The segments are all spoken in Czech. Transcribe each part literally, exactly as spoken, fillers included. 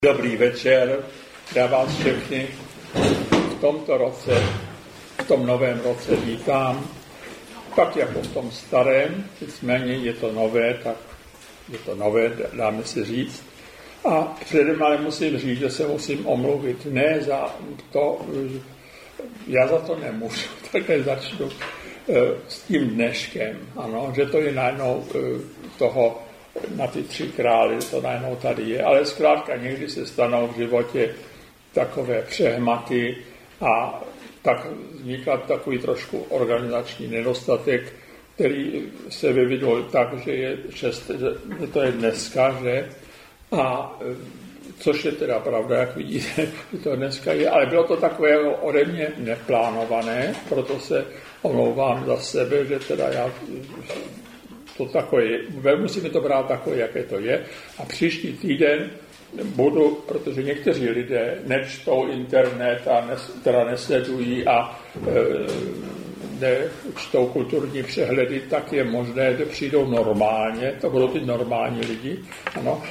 Dobrý večer, já vás všechny v tomto roce, v tom novém roce vítám, tak jako v tom starém, nicméně je to nové, tak je to nové, dáme si říct. A předem ale musím říct, že se musím omluvit, ne za to, já za to nemůžu, také začnu s tím dneškem, ano, že to je najednou toho, na ty tři krály, to najednou tady je, ale zkrátka někdy se stanou v životě takové přehmaty a tak vzniká takový trošku organizační nedostatek, který se vyvinul tak, že je šest, že to je dneska, že? A což je teda pravda, jak vidíte, že to dneska je, ale bylo to takové ode mě neplánované, proto se omlouvám za sebe, že teda já to takové, musíme to brát takové, jaké to je. A příští týden budu, protože někteří lidé nečtou internet a nes, teda nesledují a e, nečtou kulturní přehledy, tak je možné, že přijdou normálně, to budou ty normální lidi, ano.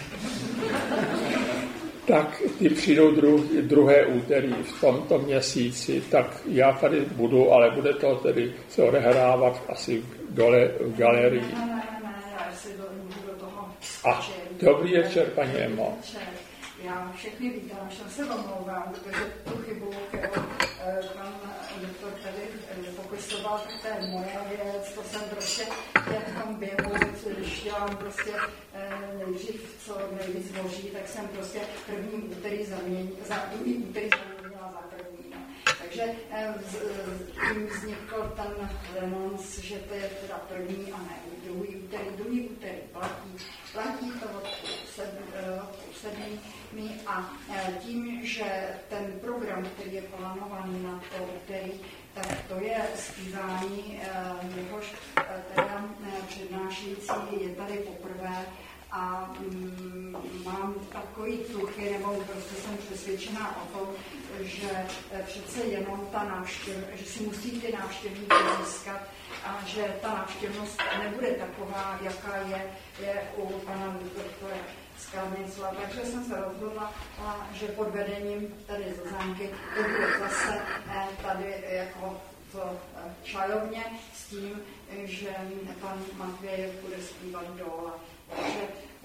Tak ty přijdou dru, druhé úterý v tomto měsíci, tak já tady budu, ale bude to tedy se odehrávat asi dole v galerii. Ne, ne, ne, já si do, do toho A dobrý večer, paní Emo. Já všechny vítám, že se omlouvám, protože tu chybu, kterou pan doktor tady popisoval, to je moje věc, to jsem prostě v tom běhu, když dělám prostě nejdřív co nejvíc moží, tak jsem prostě první úterý zaměnila, za druhý úterý zaměnila za první. No. Takže tím vznikl ten renonc, že to je teda první a ne druhý úterý, druhý úterý platí, platí to od sedmi a tím, že ten program, který je plánovaný na to úterý, tak to je zpívání, jehož teda přednášející je tady poprvé a mm, mám takový tuchy, nebo prostě jsem přesvědčená o tom, že přece jenom ta návštěv, že si musí ty návštěvníky získat a že ta návštěvnost nebude taková, jaká je, je u pana doktora Skalnicla. Takže jsem se rozhodla, že pod vedením tady Zuzanky to bude zase tady jako v čajovně s tím, že pan Matvějev bude zpívat dole. Takže,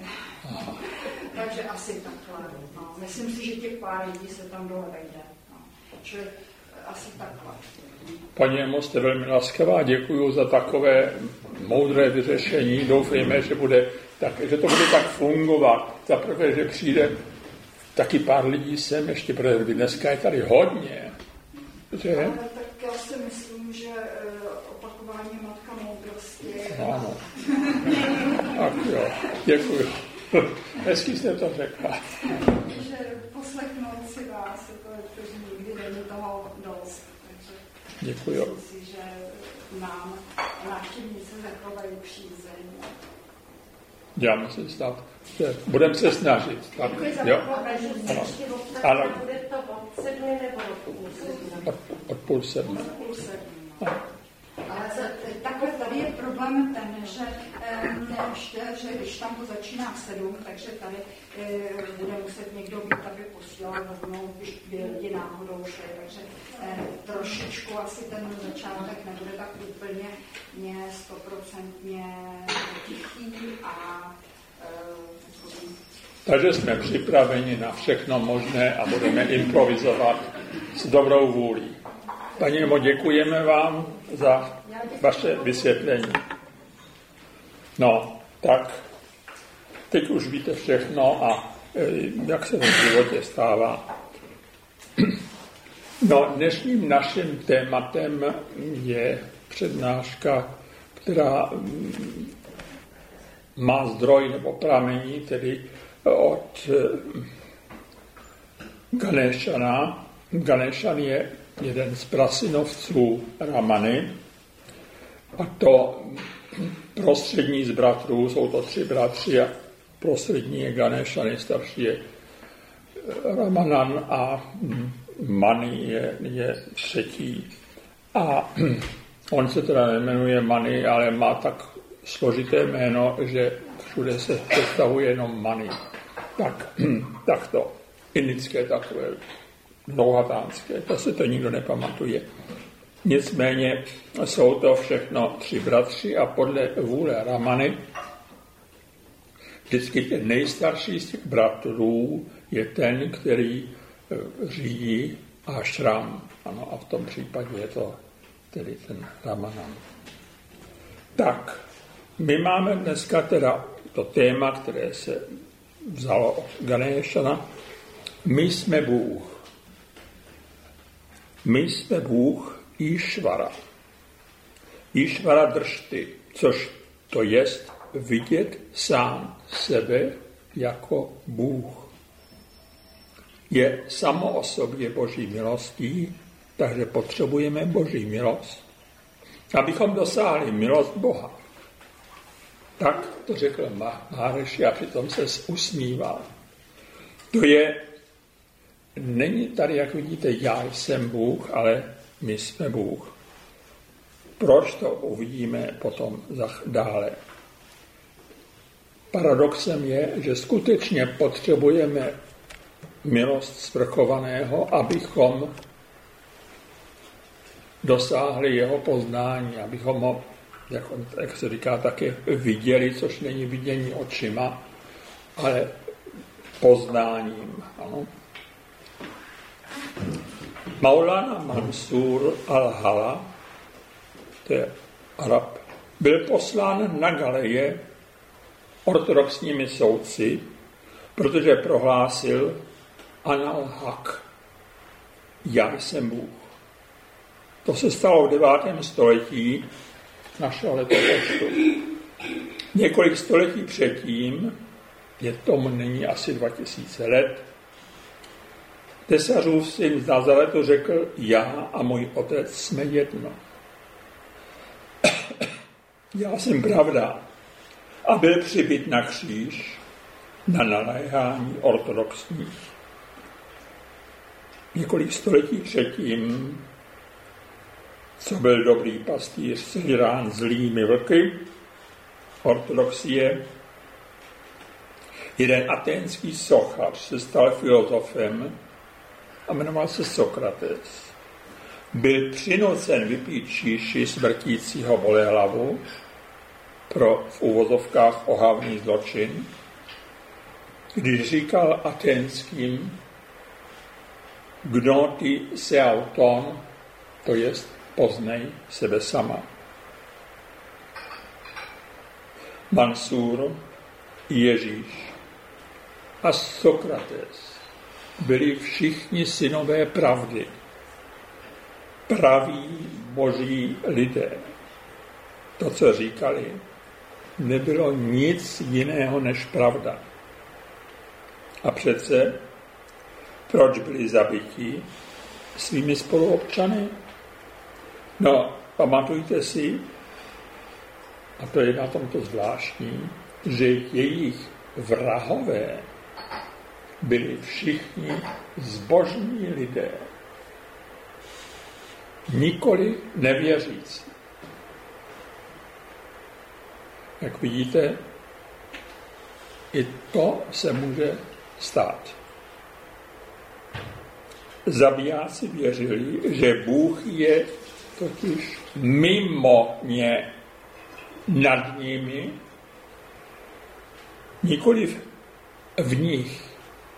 takže asi takhle. No. Myslím si, že těch pár lidí se tam dole vejde. No. Čili asi takhle. Paní Emo, jste velmi laskavá, děkuji za takové moudré vyřešení. Doufejme, že, bude tak, že to bude tak fungovat. Za prvé, že přijde taky pár lidí sem, ještě protože dneska je tady hodně. Že? Ale tak já si myslím, že opakování matka moudrosti. Ano. Tak jo, děkuji. Hezky jste to řekla. Že poslechnout si vás, protože nikdy není toho dost. Takže děkuji. myslím si, že nám návštěvníci zachovají přízeň. Já musím stát. Budeme se snažit. Tak, děkuji za jo? Ale bude to od sedmi nebo od půl sedmi? Od, od půl sedmi. Od půl sedmi. Ale takhle tady je problém ten, že, ještě, že když tam to začíná v sedm, takže tady e, bude muset někdo být, aby posílal rovnou, když by lidi náhodou šli. Takže e, trošičku asi ten začátek nebude tak úplně stoprocentně tichý a e, takže jsme připraveni na všechno možné a budeme improvizovat s dobrou vůlí. Paní Emo, děkujeme vám za vaše vysvětlení. No, tak teď už víte všechno a jak se to v životě stává. No, dnešním naším tématem je přednáška, která má zdroj nebo pramení, tedy od Ganešana. Ganešan je jeden z prasinovců Ramany a to prostřední z bratrů, jsou to tři bratři a prostřední je Ganešan, nejstarší je Ramanan a Mani je, je třetí. A on se teda nejmenuje Mani, ale má tak složité jméno, že všude se představuje jenom Mani. Tak, tak to indické takové dlouhatánské, to se to nikdo nepamatuje. Nicméně jsou to všechno tři bratři a podle vůle Ramany vždycky ten nejstarší z těch bratrů je ten, který řídí ashram. Ano, a v tom případě je to tedy ten Ramana. Tak, my máme dneska teda to téma, které se vzalo od Ganeshana. My jsme Bůh. My jsme Bůh Išvara. Išvara dršty, což to jest vidět sám sebe jako Bůh. Je samo o sobě Boží milostí, takže potřebujeme Boží milost, abychom dosáhli milost Boha. Tak to řekl Maharishi a přitom se usmíval. To je, není tady, jak vidíte, já jsem Bůh, ale my jsme Bůh. Proč to uvidíme potom dále? Paradoxem je, že skutečně potřebujeme milost svrchovaného, abychom dosáhli jeho poznání, abychom ho, jak, on, jak se říká, také viděli, což není vidění očima, ale poznáním. Ano. Maulana Mansur al-Hala, to je Arab, byl poslán na Galeje ortodoxními soudci, protože prohlásil Anal Haq, já jsem Bůh. To se stalo v devátém století našeho letopočtu. Několik století předtím, je tomu nyní asi dva tisíce let, Tesařův syn z Nazaretu řekl, já a můj otec jsme jedno. Já jsem pravda a byl přibyt na kříž na naléhání ortodoxních. Několik století předtím, co byl dobrý pastýř sežrán zlými vlky, ortodoxie, jeden aténský sochař se stal filozofem a jmenoval se Sokrates. Byl přinucen vypít číši smrtícího bolehlavu pro v uvozovkách ohavný zločin, když říkal aténským gnoti se auton, to jest poznej sebe sama. Mansur, Ježíš a Sokrates byli všichni synové pravdy, praví boží lidé. To, co říkali, nebylo nic jiného než pravda. A přece, proč byli zabiti svými spoluobčany? No, pamatujte si, a to je na tomto zvláštní, že jejich vrahové byli všichni zbožní lidé, nikoli nevěřící. Jak vidíte, i to se může stát. Zabijáci věřili, že Bůh je totiž mimo ně, nad nimi, nikoliv v nich.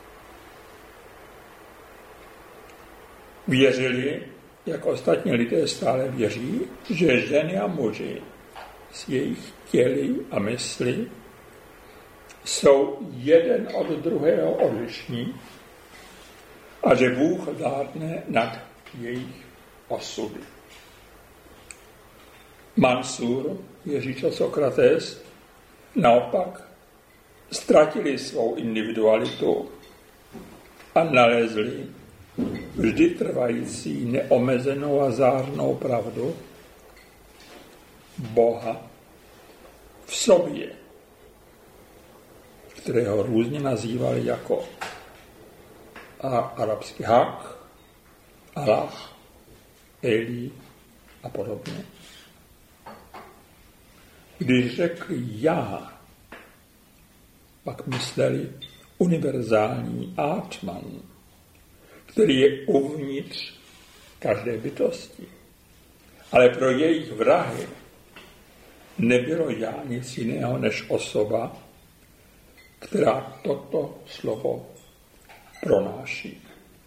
Věřili, jak ostatní lidé stále věří, že ženy a muži s jejich těly a mysli jsou jeden od druhého odlišní a že Bůh vládne nad jejich osudy. Mansur, Ježíš a Sokrates naopak ztratili svou individualitu a nalezli vždy trvající neomezenou a zářnou pravdu Boha v sobě, kterého různě nazývali jako a arabský Hak, Allah, Eli a podobně. Když řekli já, pak mysleli univerzální Atman, který je uvnitř každé bytosti. Ale pro jejich vrahy nebylo já nic jiného než osoba, která toto slovo pronáší.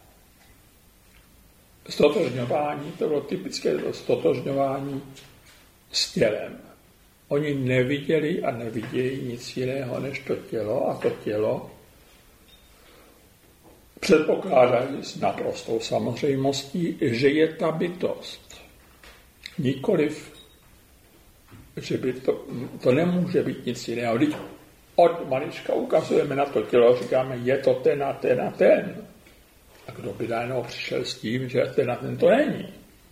Stotožňování, to bylo typické stotožňování s tělem. Oni neviděli a nevidějí nic jiného než to tělo a to tělo předpokládají s naprostou samozřejmostí, že je ta bytost. Nikoliv, že by to, to nemůže být nic jiného. Když od malička ukazujeme na to tělo, říkáme, je to ten a ten a ten. A kdo by najednou přišel s tím, že ten a ten to není.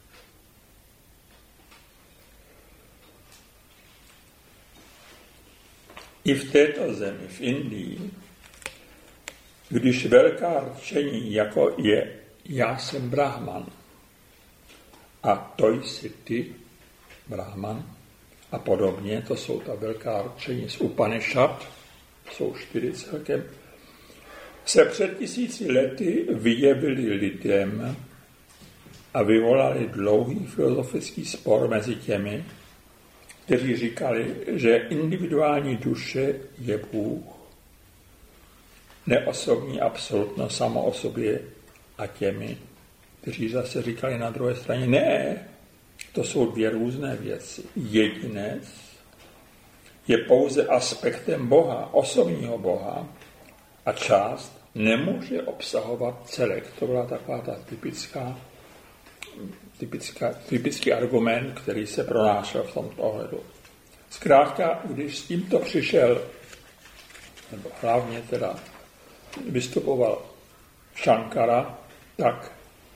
I v této zemi, v Indii, když velká rčení, jako je já jsem Brahman a to jsi ty, Brahman, a podobně, to jsou ta velká rčení z Upanishad, jsou čtyři celkem, se před tisíci lety vyjevili lidem a vyvolali dlouhý filozofický spor mezi těmi, kteří říkali, že individuální duše je Bůh, neosobní absolutno samo o sobě, a těmi, kteří zase říkali na druhé straně, ne, to jsou dvě různé věci. Jedinec je pouze aspektem Boha, osobního Boha, a část nemůže obsahovat celek. To byla taková ta typická, typická, typický argument, který se pronášel v tomto ohledu. Zkrátka, když s tímto přišel, nebo hlavně teda vystupoval Shankara, tak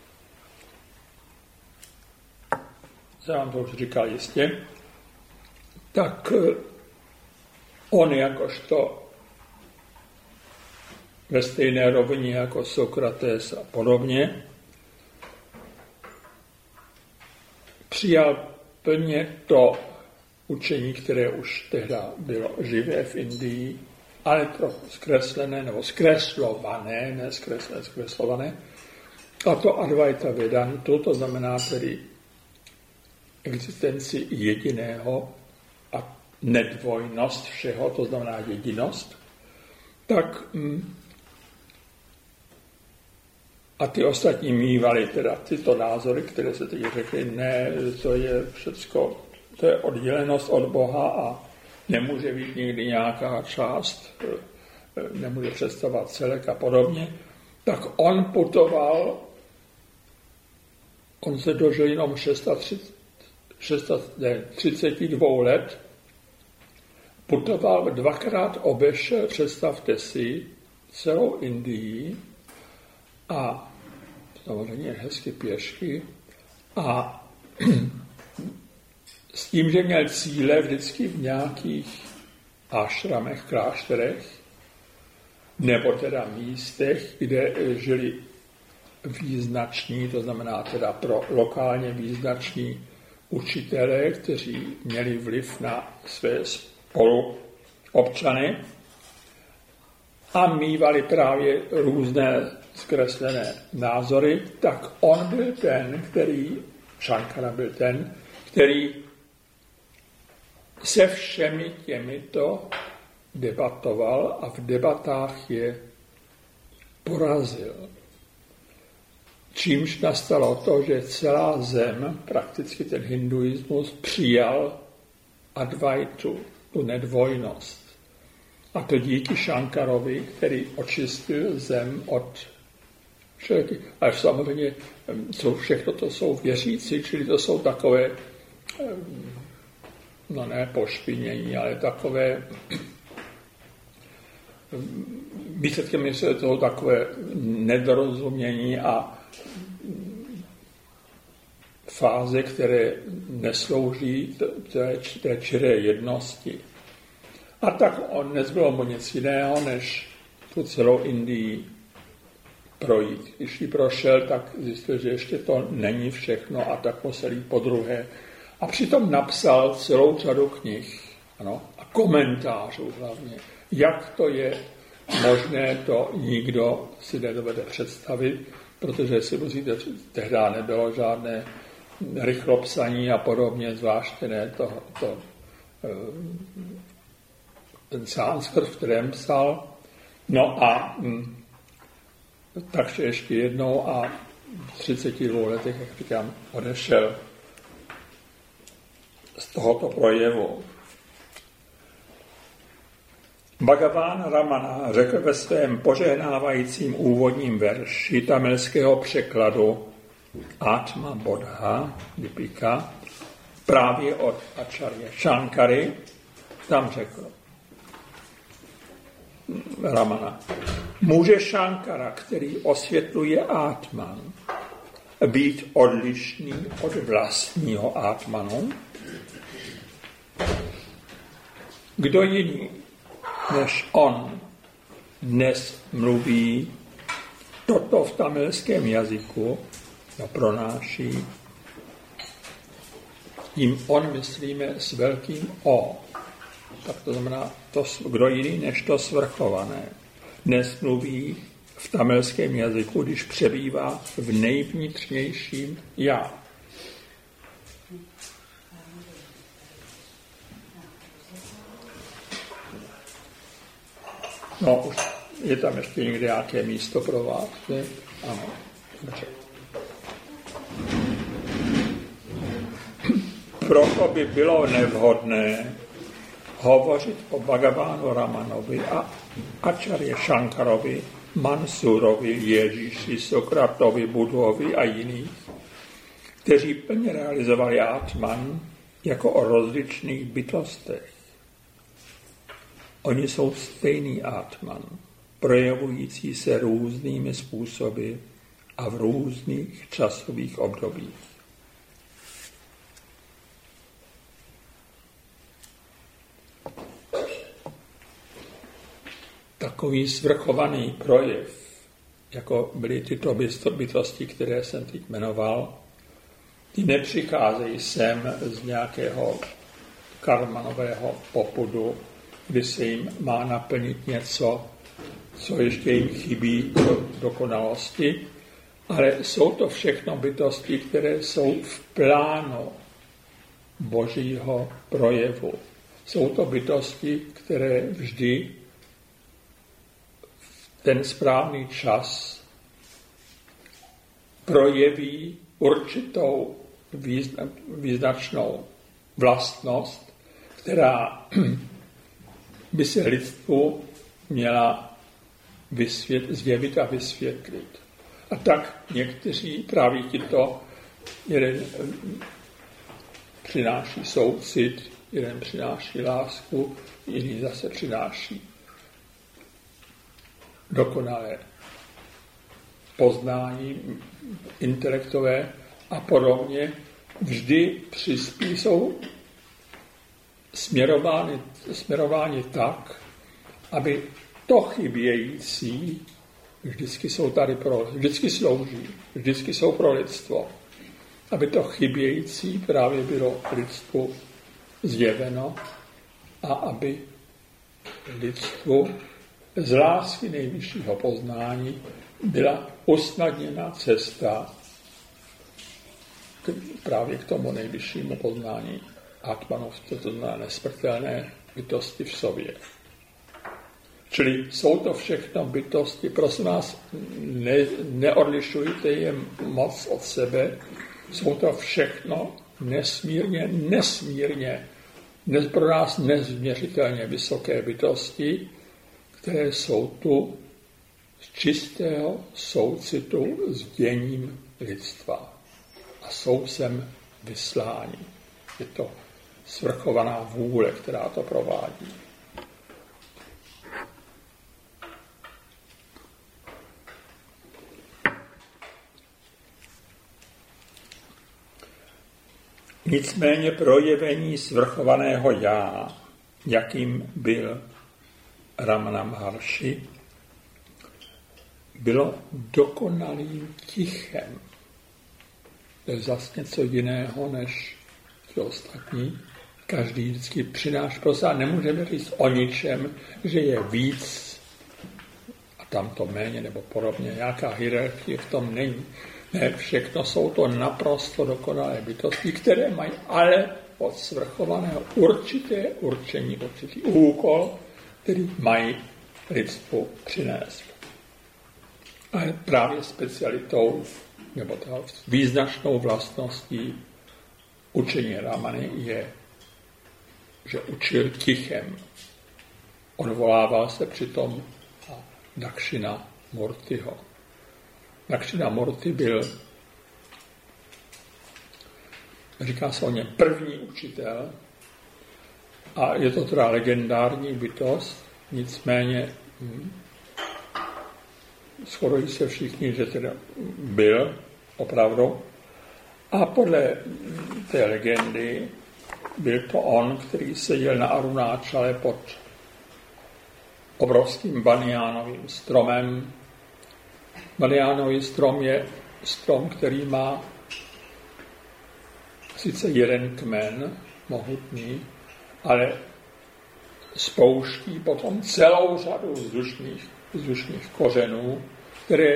jsem vám to už říkal jistě, tak on jakožto ve stejné rovině jako Sokrates a podobně přijal plně to učení, které už tehdy bylo živé v Indii, ale trochu zkreslené nebo zkreslované, ne zkreslené, zkreslované. A to Advaita Vedantu, to znamená tedy existenci jediného a nedvojnost všeho, to znamená jedinost, tak a ty ostatní mívali teda tyto názory, které se teď řekly, ne, to je všecko, to je oddělenost od Boha a nemůže být nikdy nějaká část, nemůže představovat celek a podobně, tak on putoval, on se dožil jenom třicet dva let, putoval dvakrát, obešel, představte si, celou Indii a samozřejmě hezky pěšky a s tím, že měl cíle vždycky v nějakých ášramech, klášterech, nebo teda místech, kde žili význační, to znamená teda pro lokálně význační učitelé, kteří měli vliv na své spoluobčany a mívali právě různé zkreslené názory, tak on byl ten, který, Shankara byl ten, který se všemi těmito debatoval a v debatách je porazil. Čímž nastalo to, že celá zem, prakticky ten hinduismus, přijal Advaitu, tu nedvojnost. A to díky Shankarovi, který očistil zem od všeliky. Ale samozřejmě co všechno to jsou věřící, čili to jsou takové, no ne pošpinění, ale takové, výsledkem je toho takové nedorozumění a fáze, které neslouží té, té čiré jednosti. A tak on nezbylo mu nic jiného, než tu celou Indii projít. Když ji prošel, tak zjistil, že ještě to není všechno a tak musel jít podruhé. A přitom napsal celou řadu knih, ano, a komentářů hlavně, jak to je, možné, to nikdo si nedovede představit, protože si musíte, tehdy nebylo žádné rychlopsaní a podobně, zvláště ne to, to ten sanskrt, v kterém psal. No a hm, takže ještě jednou a v třiceti dvou letech, jak říkám, odešel z tohoto projevu. Bhagaván Ramana řekl ve svém požehnávajícím úvodním verši tamilského překladu Atma Bodha Dipika právě od Acharya Shankary, tam řekl Ramana: může Shankara, který osvětluje Atman, být odlišný od vlastního Atmanu? Kdo jiný než on dnes mluví toto v tamilském jazyku a pronáší? Tím on myslíme s velkým O. Tak to znamená, to, kdo jiný než to svrchované. Dnes mluví v tamilském jazyku, když přebývá v nejvnitřnějším já. No, už je tam ještě někde nějaké místo pro vás, ne? Ano, dobře. Proto by bylo nevhodné hovořit o Bhagavánu Ramanovi a Acharya Shankarovi, Mansurovi, Ježíši, Sokratovi, Budhovi a jiných, kteří plně realizovali Atman jako o rozličných bytostech. Oni jsou stejný Atman, projevující se různými způsoby a v různých časových obdobích. Takový svrchovaný projev, jako byly tyto bytosti, které jsem teď jmenoval, ty nepřicházejí sem z nějakého karmanového popudu, kdy se jim má naplnit něco, co ještě jim chybí do dokonalosti, ale jsou to všechno bytosti, které jsou v plánu Božího projevu. Jsou to bytosti, které vždy v ten správný čas projeví určitou význačnou vlastnost, která by se lidstvu měla vysvět, zjevit a vysvětlit. A tak někteří právě tito, jeden přináší soucit, jeden přináší lásku, jiný zase přináší dokonalé poznání intelektové a podobně. Vždy přispí, jsou směrovány, směrovány tak, aby to chybějící vždycky jsou tady pro, vždycky slouží, vždycky jsou pro lidstvo. Aby to chybějící právě bylo lidstvu zjeveno a aby lidstvu z lásky nejvyššího poznání byla usnadněna cesta k, právě k tomu nejvyššímu poznání Atmanovství, to znamená nesmrtelné bytosti v sobě. Čili jsou to všechno bytosti, prosím vás, ne, neodlišujte je moc od sebe, jsou to všechno nesmírně, nesmírně, pro nás nezměřitelně vysoké bytosti, které jsou tu z čistého soucitu s děním lidstva a jsou sem vysláni. Je to svrchovaná vůle, která to provádí. Nicméně projevení svrchovaného já, jakým byl Ramana Maharshi, bylo dokonalým tichem. To je zase něco jiného než ti ostatní. Každý vždycky přináší, prostě nemůžeme říct o ničem, že je víc tam to méně nebo podobně, nějaká hierarchie v tom není. Ne, všechno jsou to naprosto dokonalé bytosti, které mají ale od svrchovaného určité určení, určitý úkol, který mají lidstvu přinést. Ale právě specialitou, nebo význačnou vlastností učení Ramany je, že učil tichem. Odvolával se přitom na Dakshina Murtiho. Dakshina Murti byl, říká se o něm, první učitel a je to teda legendární bytost, nicméně hm, shodují se všichni, že teda byl opravdu. A podle té legendy byl to on, který seděl na Arunáčale pod obrovským baniánovým stromem. Baniánový strom je strom, který má sice jeden kmen, mohutný, ale spouští potom celou řadu vzdušných, vzdušných kořenů, které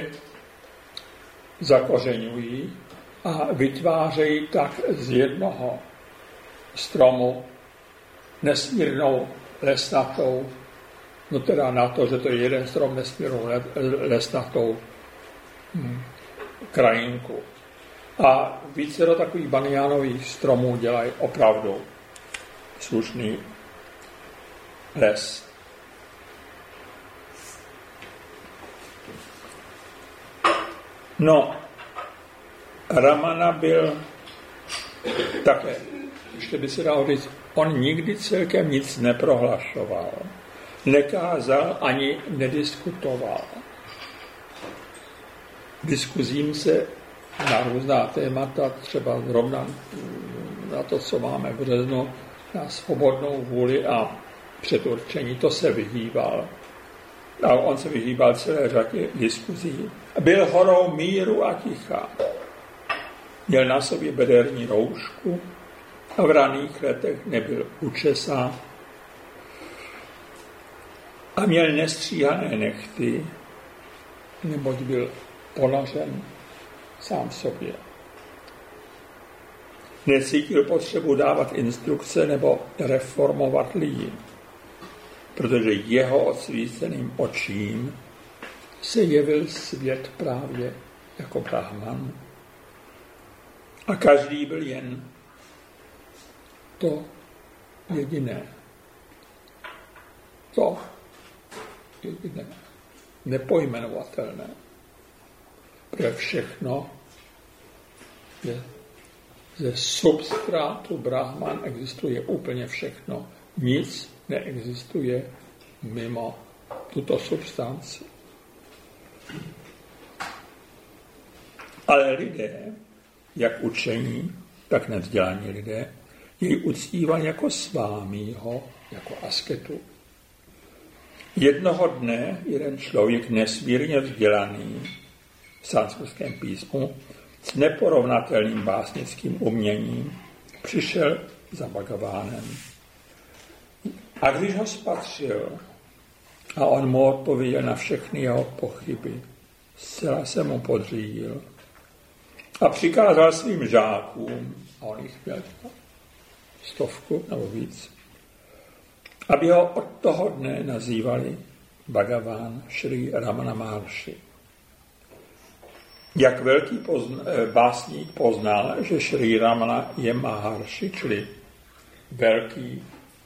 zakořeňují a vytvářejí tak z jednoho stromu nesmírnou lesnatou, no teda na to, že to je jeden strom, nesmírnou lesnatou hm, krajinku. A více do takových baniánových stromů dělají opravdu slušný les. No, Ramana byl také, ještě by se dalo říct, on nikdy celkem nic neprohlašoval, nekázal ani nediskutoval. Diskuzím se na různá témata, třeba zrovna na to, co máme v březnu, na svobodnou vůli a předurčení, to se vyhýbal. A on se vyhýbal celé řadě diskuzí. Byl horou míru a ticha. Měl na sobě bederní roušku a v raných letech nebyl učesán. A měl nestříhané nechty, neboť byl ponořen sám sobě. Necítil potřebu dávat instrukce nebo reformovat lidi, protože jeho odsvíceným očím se jevil svět právě jako Brahman. A každý byl jen to jediné. To jediné. Nepojmenovatelné. Protože všechno je ze substrátu Brahman existuje úplně všechno. Nic neexistuje mimo tuto substanci. Ale lidé, jak učení, tak nevzdělaní lidé, jej uctívají jako svámího, jako asketu. Jednoho dne jeden člověk nesmírně vzdělaný v sanskritském písmu s neporovnatelným básnickým uměním přišel za Bhagavánem. A když ho spatřil a on mu odpověděl na všechny jeho pochyby, zcela se mu podřídil a přikázal svým žákům, a on jich měl stovku nebo víc, aby ho od toho dne nazývali Bhagaván Šrí Ramana Maharshi. Jak velký pozna, básník poznal, že Šrí Ramana je Maharshi, čili velký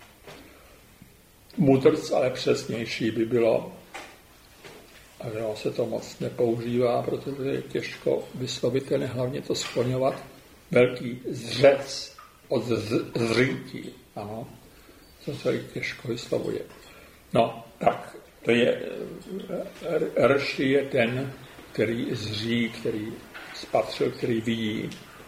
mudrc, ale přesnější by bylo, a že se to moc nepoužívá, protože je těžko vyslovitelné, hlavně to skloňovat, velký zřec od zřítí, ano, to se těžko vyslovuje. No, tak, to je, Rši je ten, který zří, který spatřil, který vidí.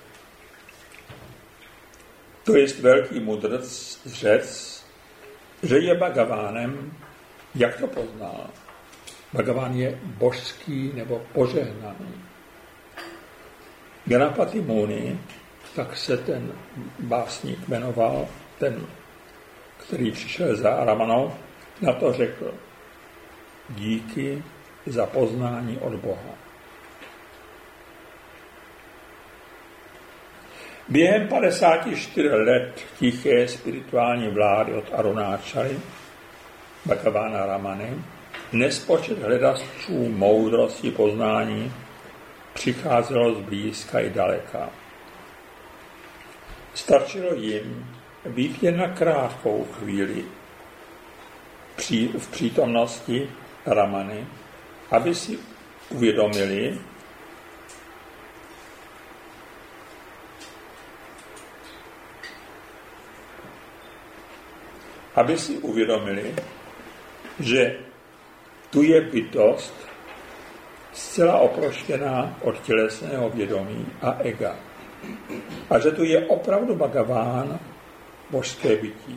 To je velký mudrc, zřec, že je Bhagavánem, jak to poznal? Bhagaván je božský nebo požehnaný. Ganapati Muni, tak se ten básník jmenoval, ten, který přišel za Ramanou, na to řekl: díky, za poznání od Boha. Během padesáti čtyř let tiché spirituální vlády od Arunáčaly, Bhagavána Ramany, nespočet hledačů moudrosti poznání přicházelo zblízka i daleka. Stačilo jim být jen na krátkou chvíli v přítomnosti Ramany, aby si uvědomili, aby si uvědomili, že tu je bytost zcela oproštěná od tělesného vědomí a ega. A že tu je opravdu Bhagaván, božské bytí.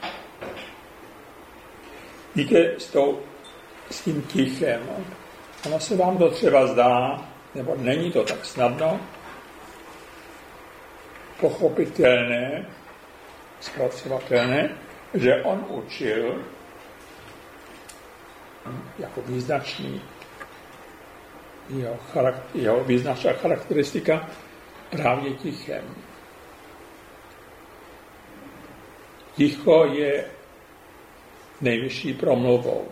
Víte, s, tou, s tím tichem, ono se vám to třeba zdá, nebo není to tak snadno, pochopitelné, zpracovatelné, že on učil jako význačný jeho, charakter, jeho význačná charakteristika právě tichem. Ticho je nejvyšší promluvou.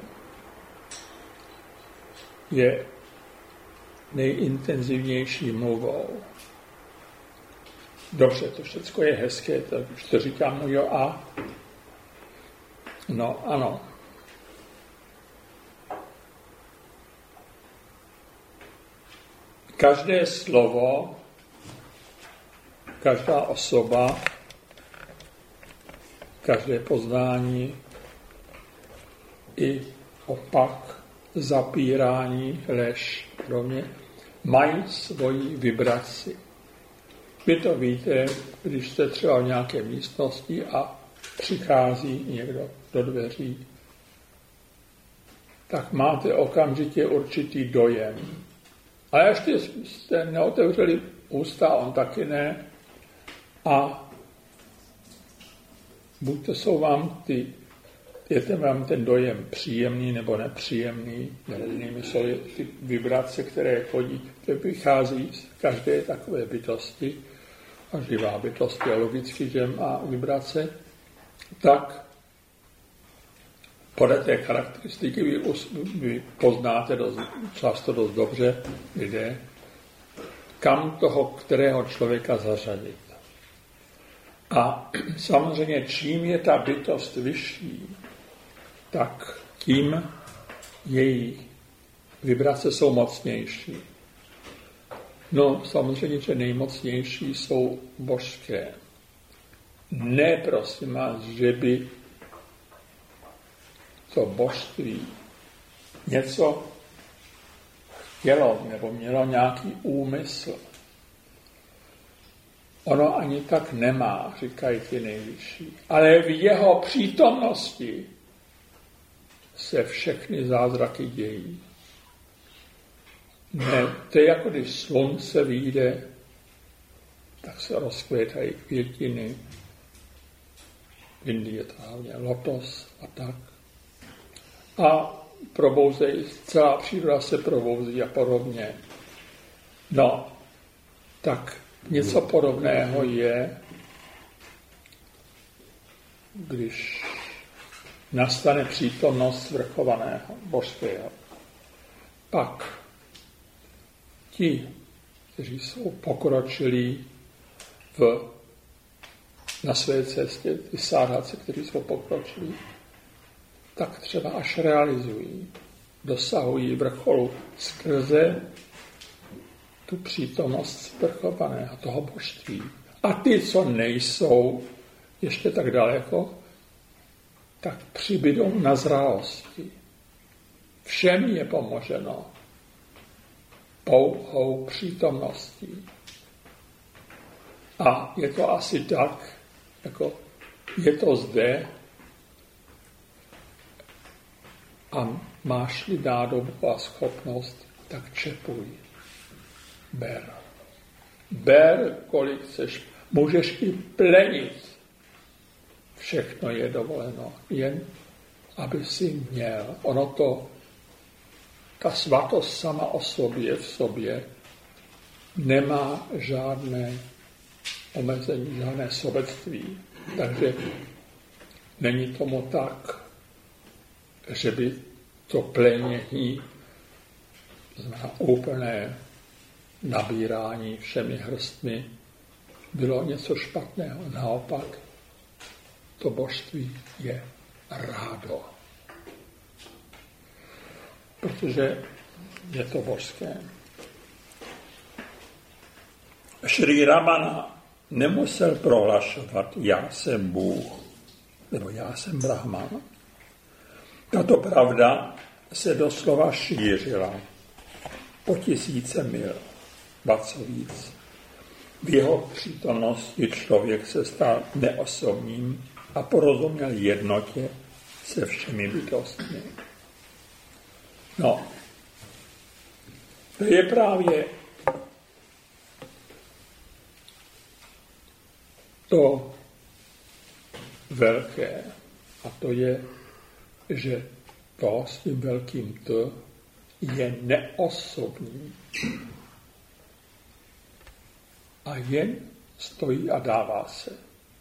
Je nejintenzivnější mluvou. Dobře, to všechno je hezké, tak už to říkám, no jo a? No ano. Každé slovo, každá osoba, každé poznání i opak, zapírání, lež, podobně, mají svoji vibraci. Vy to víte, když jste třeba v nějaké místnosti a přichází někdo do dveří, tak máte okamžitě určitý dojem. A ještě jste neotevřeli ústa, on taky ne. A buď to jsou vám ty, je ten vám ten dojem příjemný nebo nepříjemný, jinými slovy ty vibrace, které chodí, které vychází z každé takové bytosti, a živá bytost je logicky, že má vibrace, tak podle té charakteristiky vy, vy poznáte dost, často dost dobře, kde, kam toho, kterého člověka zařadit. A samozřejmě, čím je ta bytost vyšší, tak tím její vibrace jsou mocnější. No, samozřejmě, že nejmocnější jsou božské. Ne, prosím vás, že by to božství něco chtělo nebo mělo nějaký úmysl. Ono ani tak nemá, říkají ty nejvyšší. Ale v jeho přítomnosti se všechny zázraky dějí. Ne, to je jako když slunce vyjde, tak se rozkvětají květiny. V Indii je to hlavně lotos a tak. A probouzejí, celá příroda se probouzí a podobně. No, tak něco podobného je, když nastane přítomnost svrchovaného, božského. Pak ti, kteří jsou pokročilí v, na své cestě, ty sádhaci, kteří jsou pokročilí, tak třeba až realizují, dosahují vrcholu skrze tu přítomnost svrchovaného, toho božství. A ty, co nejsou ještě tak daleko, tak přibydou na zralosti. Všem je pomoženo pouhou přítomností. A je to asi tak, jako je to zde a máš-li nádobu a schopnost, tak čepuj. Ber. Ber, kolik chceš. Můžeš i plenit. Všechno je dovoleno. Jen, aby si měl. Ono to ta svatost sama o sobě v sobě nemá žádné omezení, žádné sobectví. Takže není tomu tak, že by to plénění, znamená úplné nabírání všemi hrstmi, bylo něco špatného. Naopak, to božství je rádo. Protože je to božské. Šrí Ramana nemusel prohlašovat, já jsem Bůh, nebo já jsem Brahman. Tato pravda se doslova šířila po tisíce mil, ba co víc. V jeho přítomnosti člověk se stal neosobním a porozuměl jednotě se všemi bytostmi. No, to je právě to velké. A to je, že to s tím velkým T je neosobní. A jen stojí a dává se.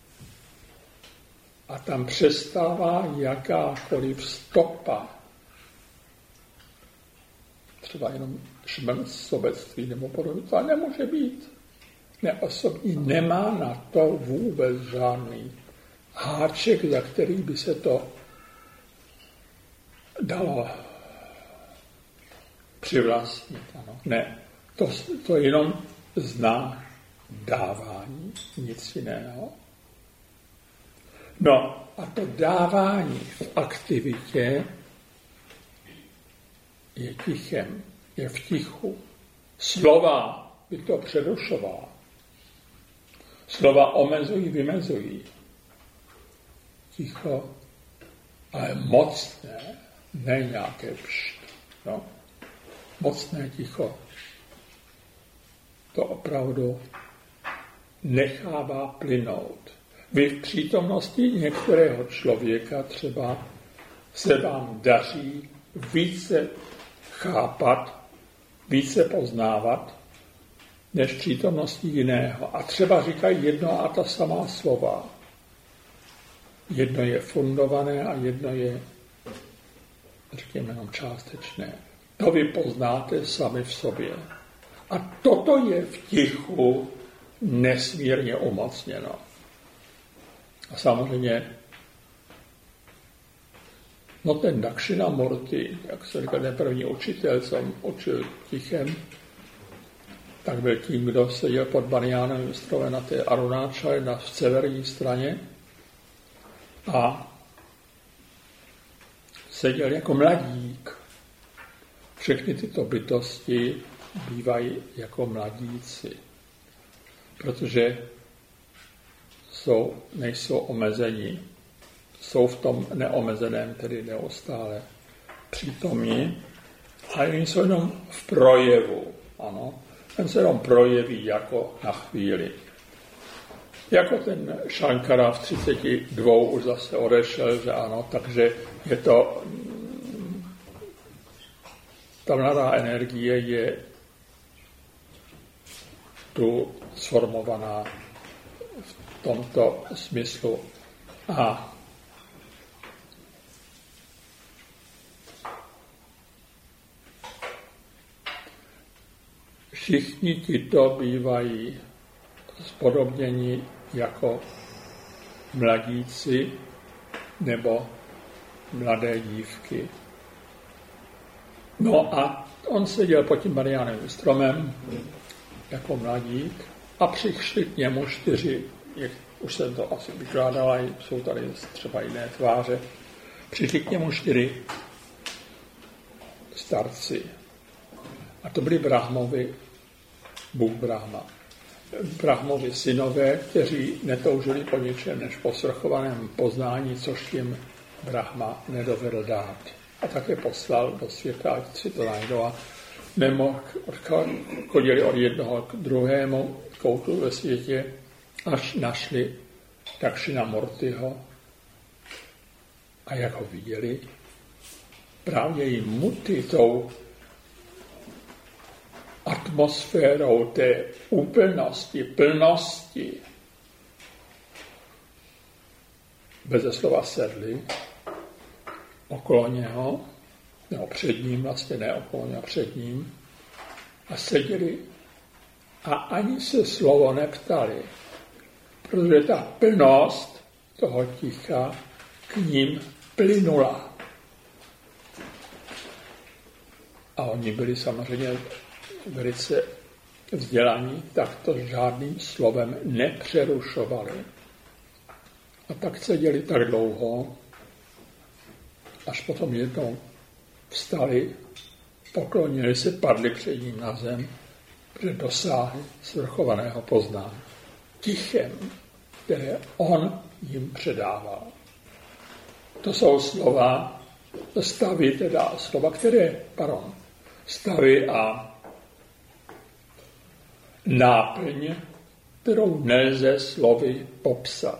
A tam přestává jakákoliv stopa. Třeba jenom šmrnc sobectví nebo podobně. To nemůže být. Neosobní nemá na to vůbec žádný háček, za který by se to dalo přivlastnit. Ano. Ne, to, to jenom zná dávání, nic jiného. No a to dávání v aktivitě je tichem, je v tichu. Slova by to přerušovala. Slova omezují, vymezují. Ticho, ale mocné, ne nějaké pšt. No. Mocné ticho. To opravdu nechává plynout. Vy v přítomnosti některého člověka třeba se vám daří více chápat, více poznávat, než v přítomnosti jiného. A třeba říkají jedno a ta samá slova. Jedno je fundované a jedno je, řekněme, jenom částečné. To vy poznáte sami v sobě. A toto je v tichu nesmírně umocněno. A samozřejmě, no ten Dakshinamurti, jak se říká, ten první učitel, co učil tichem, tak byl tím, kdo seděl pod Baniánovým stromem na té Arunáčale na severní straně a seděl jako mladík. Všechny tyto bytosti bývají jako mladíci, protože jsou, nejsou omezení, jsou v tom neomezeném, tedy neustále přítomní, a oni jsou jenom v projevu, ano, ten se jenom projeví jako na chvíli. Jako ten Shankara v třiceti dvou už zase odešel, že ano, takže je to, ta mladá energie je tu sformovaná v tomto smyslu. A všichni tito bývají spodobněni jako mladíci nebo mladé dívky. No a on seděl pod tím Mariánovým stromem jako mladík a přišli k němu čtyři, jak už jsem to asi vykládala, jsou tady třeba jiné tváře, přišli k němu čtyři starci. A to byli Brahmovi, Bůh Brahma. Brahmovi synové, kteří netoužili po ničem než po svrchovaném poznání, což jim Brahma nedovedl dát. A také poslal do světa, ať si to najdou, a nemohl, chodili od jednoho k druhému koutu ve světě, až našli Dakshinamurtiho. A jak ho viděli, právě jim muty tou atmosférou té úplnosti, plnosti. Beze slova sedli okolo něho, nebo před ním, vlastně ne okolo něho, před ním, a seděli a ani se slovo neptali, protože ta plnost toho ticha k ním plynula. A oni byli samozřejmě velice vzdělaní, tak to žádným slovem nepřerušovali. A tak seděli tak dlouho, až potom jednou vstali, poklonili se, padli před ním na zem, protože dosáhli svrchovaného poznání. Tichem, které on jim předával. To jsou slova, stavy, teda slova, které, pardon, stavy a náplň, kterou nelze slovy popsat.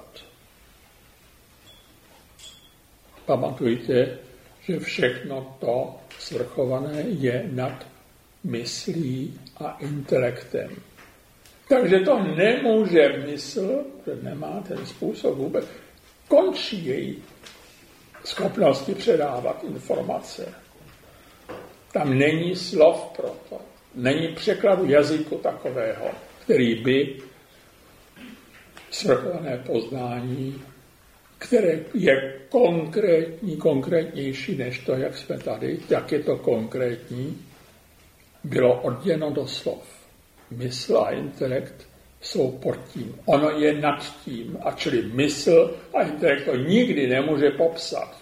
Pamatujte, že všechno to svrchované je nad myslí a intelektem. Takže to nemůže mysl, že nemá ten způsob vůbec, končí její schopnosti předávat informace. Tam není slov pro to. Není překladu jazyku takového, který by svrchované poznání, které je konkrétní, konkrétnější než to, jak jsme tady, jak je to konkrétní, bylo odděleno do slov. Mysl a intelekt jsou pod tím. Ono je nad tím, a čili mysl a intelekt to nikdy nemůže popsat.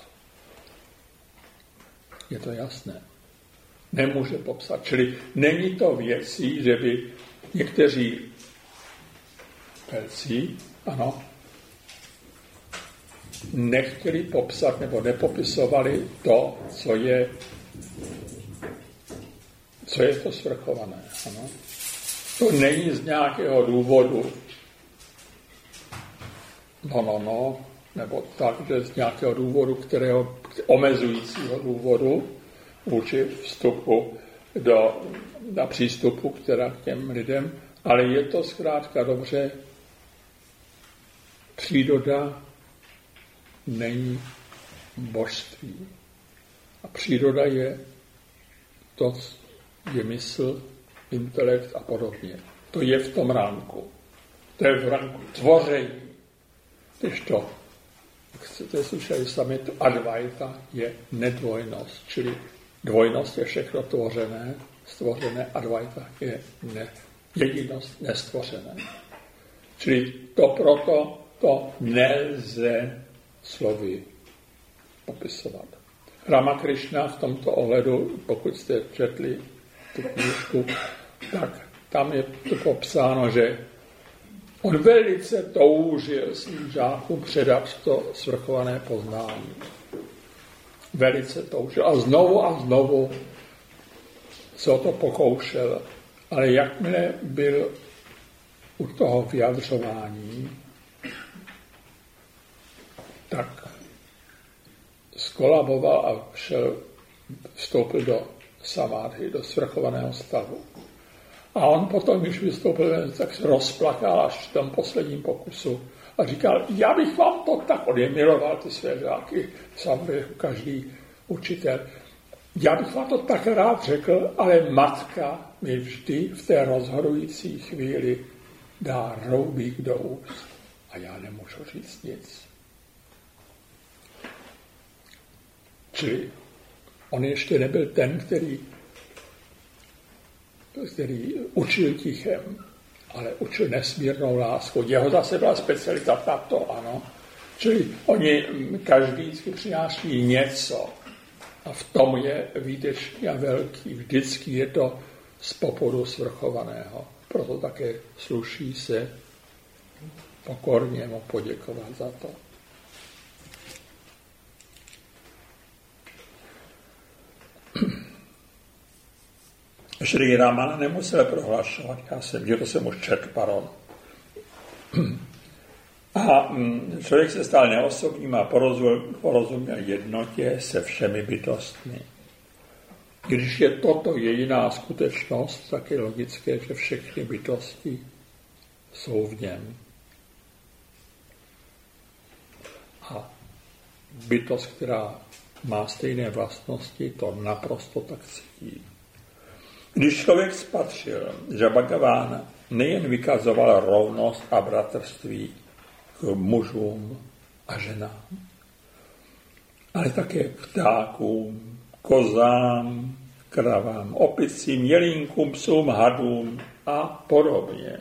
Je to jasné. Nemůže popsat. Čili není to věcí, že by někteří velcí, ano, nechtěli popsat nebo nepopisovali to, co je, co je to svrchované. Ano. To není z nějakého důvodu, no, no, no, nebo tak, že z nějakého důvodu, kterého, omezujícího důvodu vůči vstupu do, na přístupu která k těm lidem, ale je to zkrátka dobře, příroda není božství. A příroda je to, je mysl, intelekt a podobně. To je v tom ránku. To je v ránku tvoření. Když to, jak jste slyšeli sami, to advaita je nedvojnost. Čili dvojnost je všechno tvořené, stvořené, advaita je ne, jedinost nestvořené. Čili to proto to nelze slovy popisovat. Ramakrishna v tomto ohledu, pokud jste četli tu knížku, tak tam je to popsáno, že on velice toužil svým žákům předat to svrchované poznání. Velice toužil. A znovu a znovu se o to pokoušel. Ale jakmile byl u toho vyjadřování, tak skolaboval a šel, vstoupil do samádhy, do svrchovaného stavu. A on potom, když vystoupil, tak se rozplakal až v tom posledním pokusu a říkal, já bych vám to tak, on je miloval ty své žáky, samozřejmě každý učitel, já bych vám to tak rád řekl, ale matka mi vždy v té rozhodující chvíli dá roubík do úst a já nemůžu říct nic. Čili on ještě nebyl ten, který, který učil tichem, ale učil nesmírnou lásku. Jeho zase byla specialita tato, ano. Čili oni každý vždycky přináší něco a v tom je výtečný a velký. Vždycky je to z popudu svrchovaného. Proto také sluší se pokorně mu poděkovat za to. Šri Ramana nemusel prohlašovat, já jsem, že to jsem už četl, pardon. A člověk se stal neosobním a porozuměl jednotě se všemi bytostmi. Když je toto jediná skutečnost, tak je logické, že všechny bytosti jsou v něm. A bytost, která má stejné vlastnosti, to naprosto tak cítí. Když člověk spatřil, že Bhagavan nejen vykazoval rovnost a bratrství k mužům a ženám, ale také k ptákům, kozám, kravám, opicím, jelínkům, psům, hadům a podobně.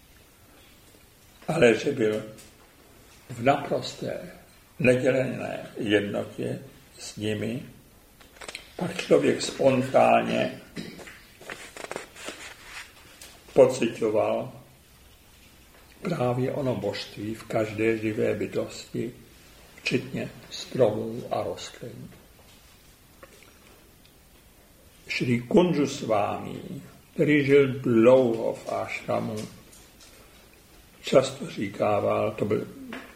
Ale že byl v naprosté nedělené jednotě s nimi, pak člověk spontánně pociťoval právě ono božství v každé živé bytosti, včetně stromů a rostlin. Šri Kunjusvámi, který žil dlouho v ášramu, často říkával, to byl,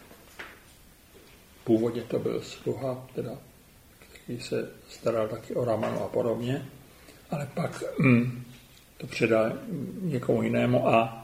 původně to byl sluha, teda, který se staral taky o Ramanu a podobně, ale pak mm, to předal někomu jinému a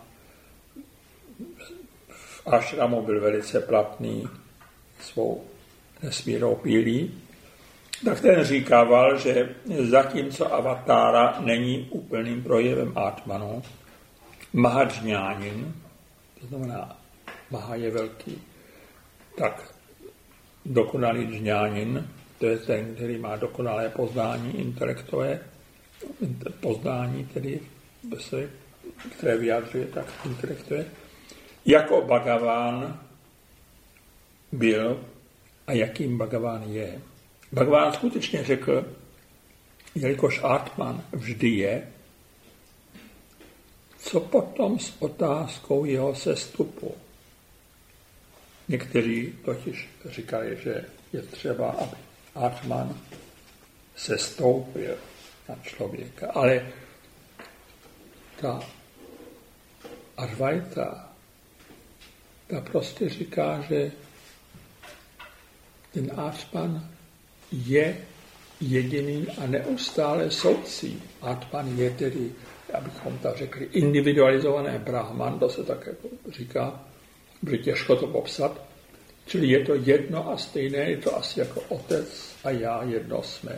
v ášramu byl velice platný svou nesmírnou pílí, tak ten říkával, že zatímco avatára není úplným projevem Atmanu, Mahadžňánin, to znamená Maha je velký, tak dokonalý džňánin, to je ten, který má dokonalé poznání intelektové, poznání, tedy, které vyjadřuje tak intelektuje, jako Bhagavan byl a jakým Bhagavan je. Bhagavan skutečně řekl, jelikož Atman vždy je, co potom s otázkou jeho sestupu. Někteří totiž říkali, že je třeba, aby Atman sestoupil na člověka. Ale ta Advaita, ta prostě říká, že ten Atman je jediný a neustále soucí. Atman je tedy, abychom tak řekli, individualizované Brahman, to se tak jako říká, protože těžko to popsat. Čili je to jedno a stejné, je to asi jako otec a já jedno jsme.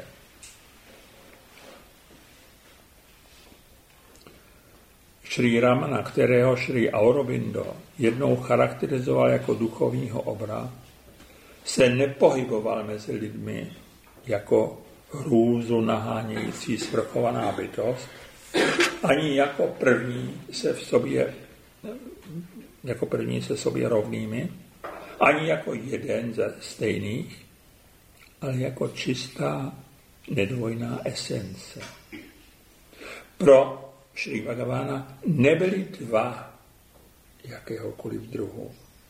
Šrí Ramana, kterého Šrí Aurobindo jednou charakterizoval jako duchovního obra, se nepohyboval mezi lidmi jako hrůzu nahánějící svrchovaná bytost, ani jako první se v sobě, jako první se sobě rovnými, ani jako jeden ze stejných, ale jako čistá nedvojná esence. Pro Šrí Bhagavana nebyly dva jakéhokoliv druhu.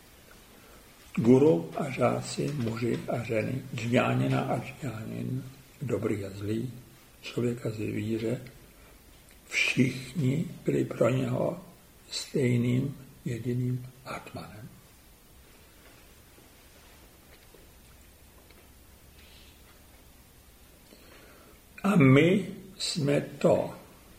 Guru a žáci, muži a ženy, džňánina a džňánin, dobrý a zlý, člověk a zvíře, všichni byli pro něho stejným jediným Atmanem. A my jsme to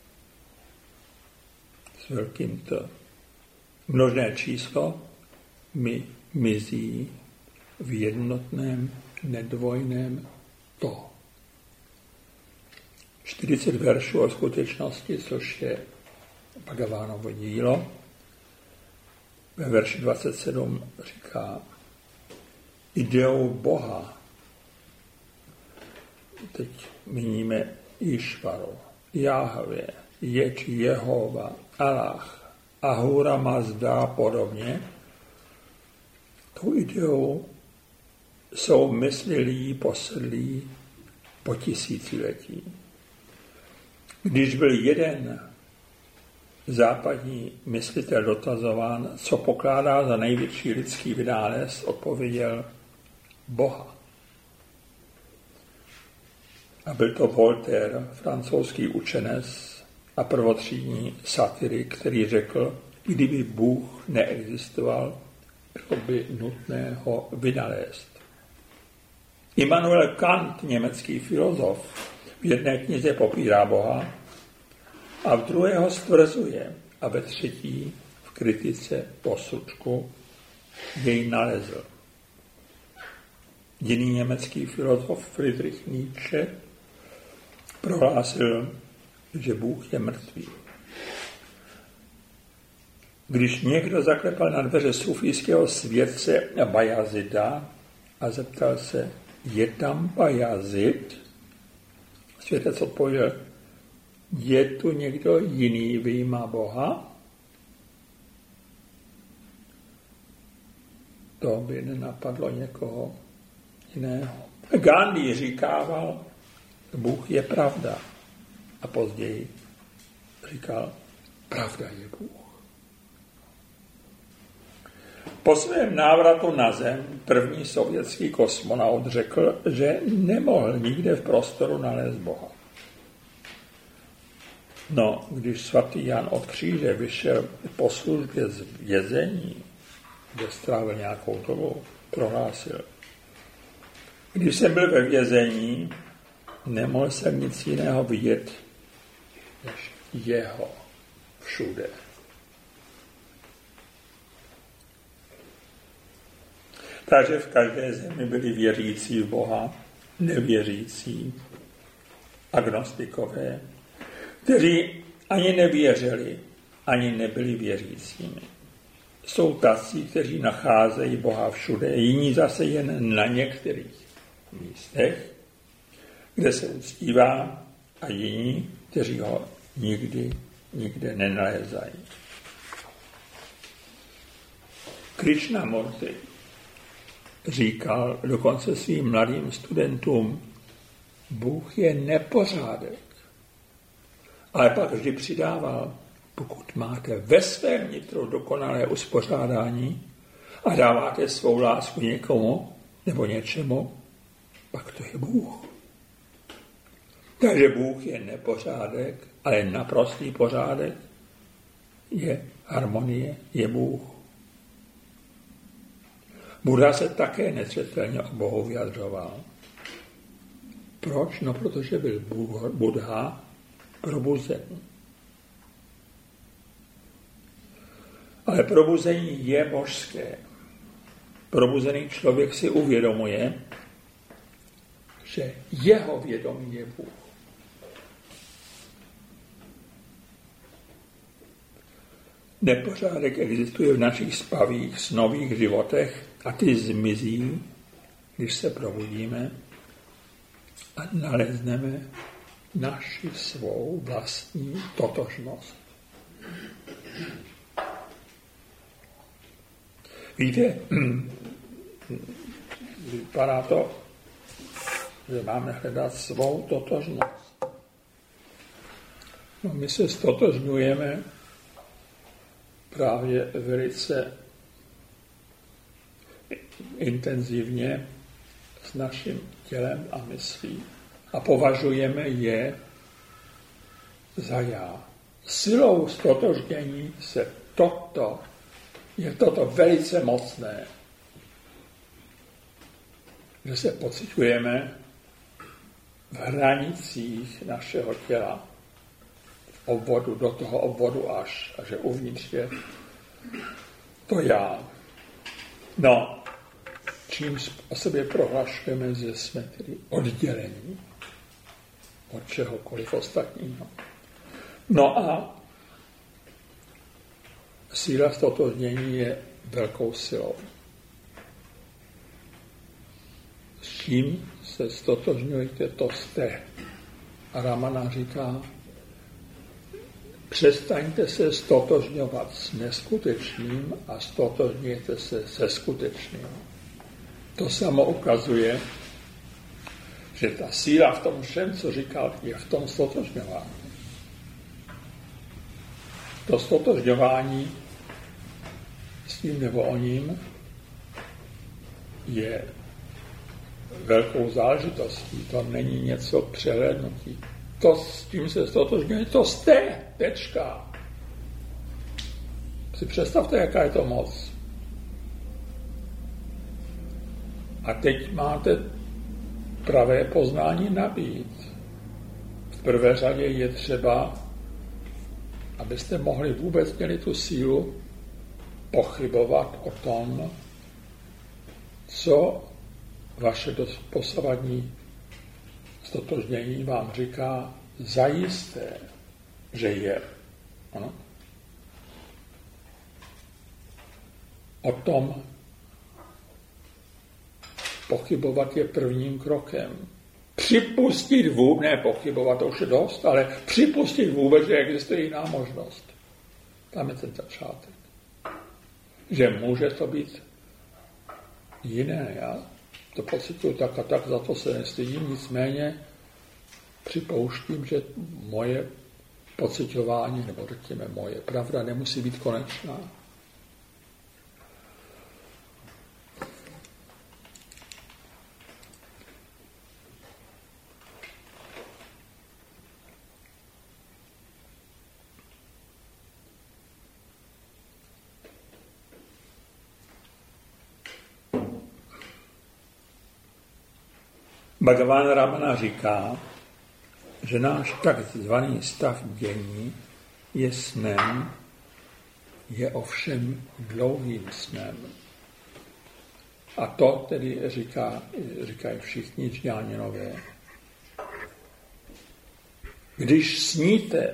s velkým to. Množné číslo my mizí v jednotném, nedvojném to. čtyřicet veršů o skutečnosti, což je Bhagavanovo dílo. Ve verši dvacet sedm říká, ideou Boha, teď míníme Išvaru, Jahve, Ječ, Jehova, Allah, Ahura Mazda a podobně, tou ideou jsou myslilí posedlí po tisíciletí. Když byl jeden západní myslitel dotazován, co pokládá za největší lidský vynález, odpověděl Boha. A byl to Voltaire, francouzský učenec a prvotřídní satirik, který řekl, kdyby Bůh neexistoval, bylo by nutné ho vynalézt. Immanuel Kant, německý filozof, V jedné knize popírá Boha a v druhé ho stvrzuje a ve třetí v kritice posudku jej nalezl. Jiný německý filozof Friedrich Nietzsche prohlásil, že Bůh je mrtvý. Když někdo zaklepal na dveře sufijského světce Bajazida a zeptal se, je tam Bajazid? Světec odpověděl, je tu někdo jiný vyjma Boha? To by nenapadlo někoho jiného. Gandhi říkával, Bůh je pravda. A později říkal, pravda je Bůh. Po svém návratu na Zem první sovětský kosmonaut řekl, že nemohl nikde v prostoru nalézt Boha. No, když svatý Jan od kříže vyšel po službě z vězení, kde strávil nějakou dobu, prohlásil, když jsem byl ve vězení, nemohl jsem nic jiného vidět, než jeho všude. Takže v každé zemi byli věřící v Boha, nevěřící, agnostikové, kteří ani nevěřili, ani nebyli věřícími. Jsou tací, kteří nacházejí Boha všude, jiní zase jen na některých místech, kde se uctívá, a jiní, kteří ho nikdy, nikde nenalézají. Krishnamurti říkal dokonce svým mladým studentům, Bůh je nepořádek. Ale pak vždy přidával, pokud máte ve svém nitru dokonalé uspořádání a dáváte svou lásku někomu nebo něčemu, pak to je Bůh. Takže Bůh je nepořádek, ale naprostý pořádek je harmonie, je Bůh. Buddha se také nezřetelně o Bohu vyjadřoval. Proč? No, protože byl Buddha probuzený. Ale probuzení je božské. Probuzený člověk si uvědomuje, že jeho vědomí je Bůh. Nepořádek existuje v našich spavých, snových životech a ty zmizí, když se probudíme a nalezneme naši svou vlastní totožnost. Víte, vypadá to, že máme hledat svou totožnost. No, my se stotožňujeme právě velice intenzivně s naším tělem a myslí a považujeme je za já. Silou stotožnění se toto, je toto velice mocné, že se pociťujeme v hranicích našeho těla, v obvodu, do toho obvodu až, a že uvnitř je to já. No, čím o sobě prohlašujeme, že jsme tedy oddělení od čehokoliv ostatního. No a síla stotožnění je velkou silou. S čím se stotožňujete, to jste. A Ramana říká, přestaňte se stotožňovat s neskutečným a stotožňujte se se skutečným. To samo ukazuje, že ta síla v tom všem, co říkal, je v tom stotožňování. To stotožňování s tím nebo o ním je velkou záležitostí. To není něco přehlédnutí. To, s tím se stotožňuje, to jste, tečka. Si představte, jaká je to moc. A teď máte pravé poznání nabít. prvé řadě je třeba, abyste mohli vůbec měli tu sílu pochybovat o tom, co vaše posavadní stotožnění vám říká zajisté, že je. Ano? O tom pochybovat je prvním krokem. Připustit vůbec, ne pochybovat, to už je dost, ale připustit vůbec, že existuje jiná možnost. Tam je ten začátek. Že může to být jiné. Já to pocituju tak a tak, za to se nestydím, nicméně připouštím, že moje pociťování, nebo řekněme moje pravda, nemusí být konečná. Bhagavan Ramana říká, že náš takzvaný stav dění je snem, je ovšem dlouhým snem. A to tedy říká, říkají všichni džňáninové. Když sníte,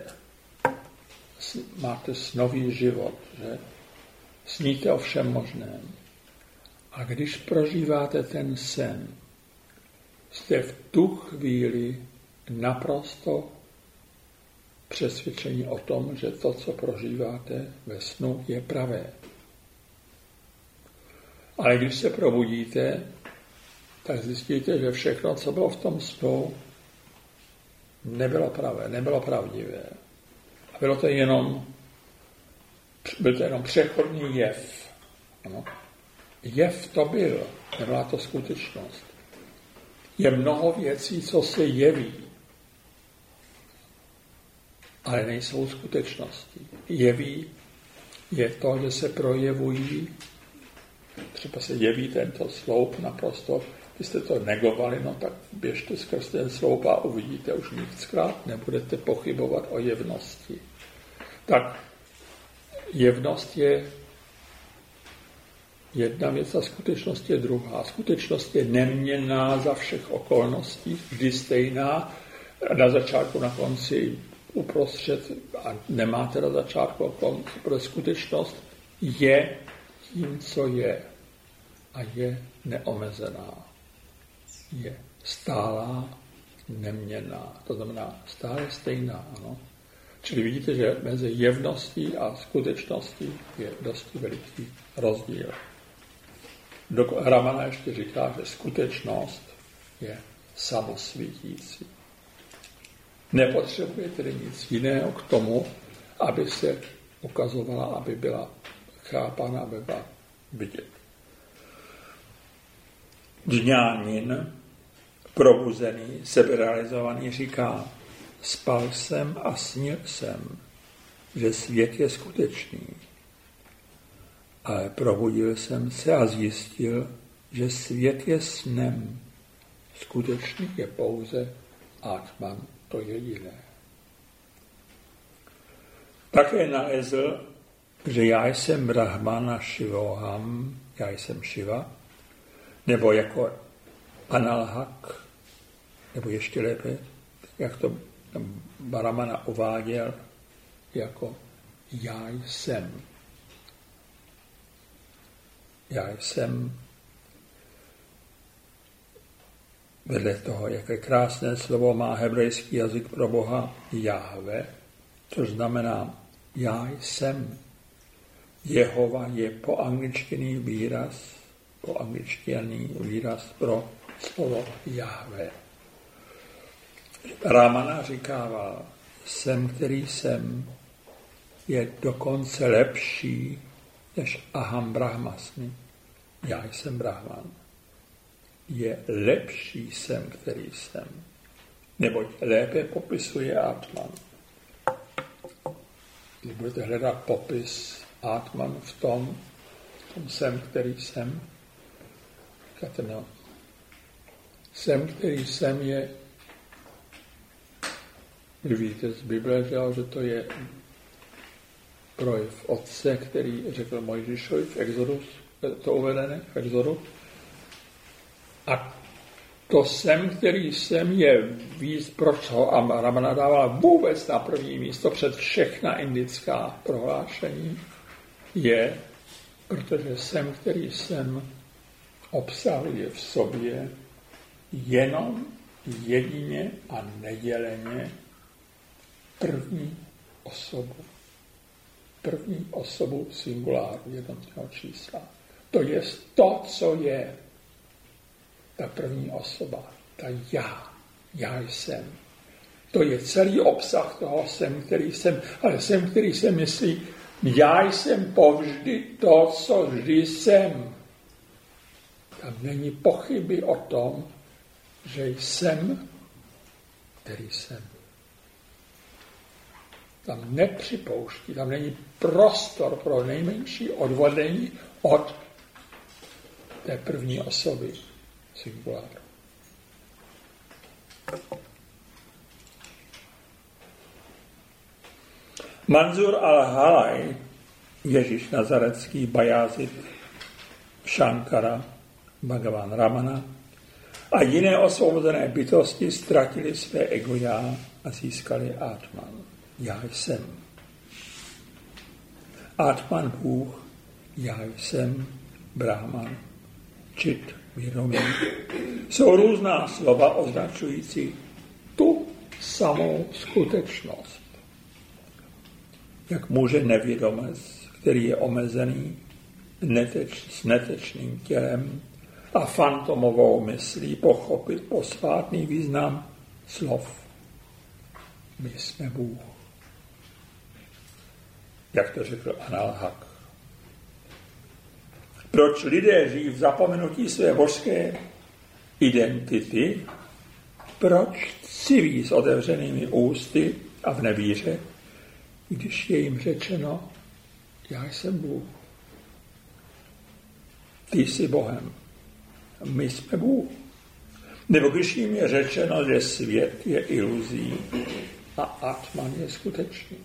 máte snový život, že? Sníte o všem možném. A když prožíváte ten sen, jste v tu chvíli naprosto přesvědčení o tom, že to, co prožíváte ve snu, je pravé. Ale když se probudíte, tak zjistíte, že všechno, co bylo v tom snu, nebylo pravé, nebylo pravdivé. A bylo to jenom, byl to jenom přechodný jev. Ano. Jev to byl, nebyla to skutečnost. Je mnoho věcí, co se jeví, ale nejsou skutečnosti. Jeví je to, že se projevují, třeba se jeví tento sloup naprosto, když jste to negovali, no tak běžte skrz ten sloup a uvidíte už nickrát, nebudete pochybovat o jevnosti. Tak jevnost je jedna věc a skutečnost je druhá. Skutečnost je neměnná za všech okolností, vždy stejná, na začátku, na konci, uprostřed a nemáte na začátku a konci, protože skutečnost je tím, co je a je neomezená. Je stálá, neměnná. To znamená stále stejná, ano. Čili vidíte, že mezi jevností a skutečností je dosti veliký rozdíl. Ramana ještě říká, že skutečnost je samosvítící. Nepotřebuje tedy nic jiného k tomu, aby se ukazovala, aby byla chápána, aby byla vidět. Dňánin, probuzený, seberealizovaný, říká, spal jsem a snil jsem, že svět je skutečný. Ale probudil jsem se a zjistil, že svět je snem. Skutečný je pouze Atman, to jediné. Také nalezl, že já jsem Brahmana Shivoham, já jsem Shiva, nebo jako Analhak, nebo ještě lépe, jak to Brahmana uváděl, jako já jsem. Já jsem vedle toho, jaké krásné slovo má hebrejský jazyk pro Boha Jahve, což znamená já jsem. Jehova je poangličtěný výraz, poangličtěný výraz pro slovo Jahve. Ramana říkával, jsem, který jsem, je dokonce lepší než Aham Brahmasmi. Já jsem Brahman. Je lepší jsem, který jsem. Neboť lépe popisuje Atman. Když budete hledat popis Atman v tom, v tom jsem, který jsem, říkáte, no, jsem, který jsem, je Vy víte z Bible, že to je projev Otce, který řekl Mojžíšovi v Exodus, to uvedené v Exodu. A to jsem, který jsem, je víc, proč ho Amram nadával vůbec na první místo před všechna indická prohlášení, je, protože jsem, který jsem, obsahuje v sobě jenom, jedině a neděleně první osobu. První osobu singuláru jednotného čísla. To je to, co je ta první osoba, ta já, já jsem. To je celý obsah toho jsem, který jsem, ale jsem, který se myslí, já jsem povždy to, co vždy jsem. Tam není pochyby o tom, že jsem, který jsem. Tam nepřipouští, tam není prostor pro nejmenší odvodení od té první osoby singuláru. Manzur al-Halaj, Ježíš Nazarecký, Bajázid, Shankara, Bhagavan Ramana a jiné osvobozené bytosti ztratili své ego já a získali Atman. Já jsem. Atman Bůh, já jsem, Brahman, čit, vědomí. Jsou různá slova označující tu samou skutečnost. Jak může nevědomec, který je omezený neteč, s netečným tělem a fantomovou myslí, pochopit posvátný význam slov. My jsme Bůh. Jak to řekl Analhak. Proč lidé žijí v zapomenutí své božské identity? Proč civí s otevřenými ústy a v nevíře, když je jim řečeno, já jsem Bůh. Ty jsi Bohem. My jsme Bůh. Nebo když jim je řečeno, že svět je iluzí a Atman je skutečný.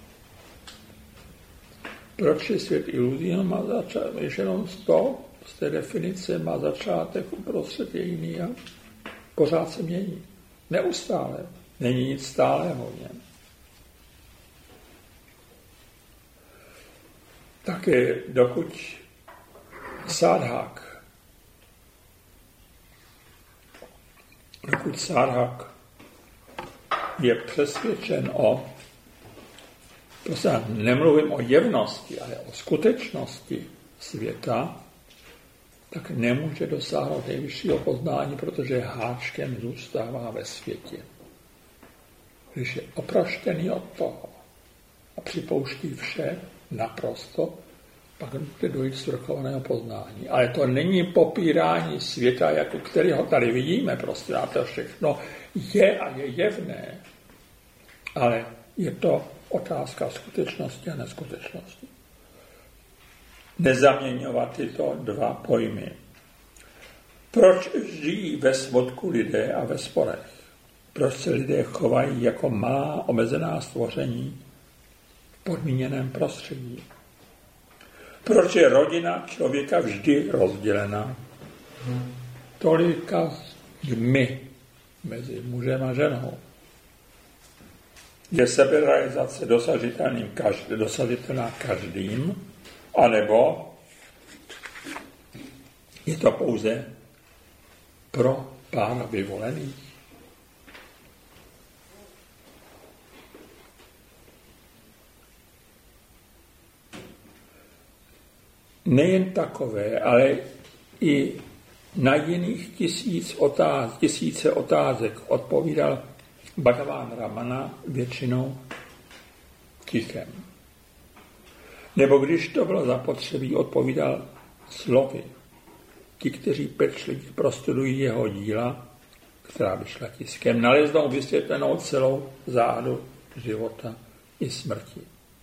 Proč je svět iluzí? On má začátek, když jenom z toho, z té definice má začátek, uprostřed je jiný a pořád se mění. Neustále. Není nic stálého v něm. Také dokud Sadhak, dokud Sadhak je přesvědčen o, prostě nemluvím o jevnosti, ale o skutečnosti světa, tak nemůže dosáhnout nejvyššího poznání, protože háčkem zůstává ve světě. Když je oproštěný od toho a připouští vše naprosto, pak může dojít svrchovaného poznání. Ale to není popírání světa, jako kterého tady vidíme, prostě na to všechno je a je jevné. Ale je to otázka skutečnosti a neskutečnosti. Nezaměňovat tyto dva pojmy. Proč žijí ve smutku lidé a ve sporech? Proč se lidé chovají jako malá omezená stvoření v podmíněném prostředí? Proč je rodina člověka vždy rozdělena? Tolika my mezi mužem a ženou. Je seberealizace dosažitelným každý, dosažitelná každým, anebo je to pouze pro pána vyvolených? Nejen takové, ale i na jiných tisíc otáz, tisíce otázek odpovídal Bhagavan Ramana většinou tichem. Nebo když to bylo zapotřebí, odpovídal slovy. Ti, kteří pečlivě prostudují jeho díla, která by šla tiskem, naleznou vysvětlenou celou záhadu života i smrti.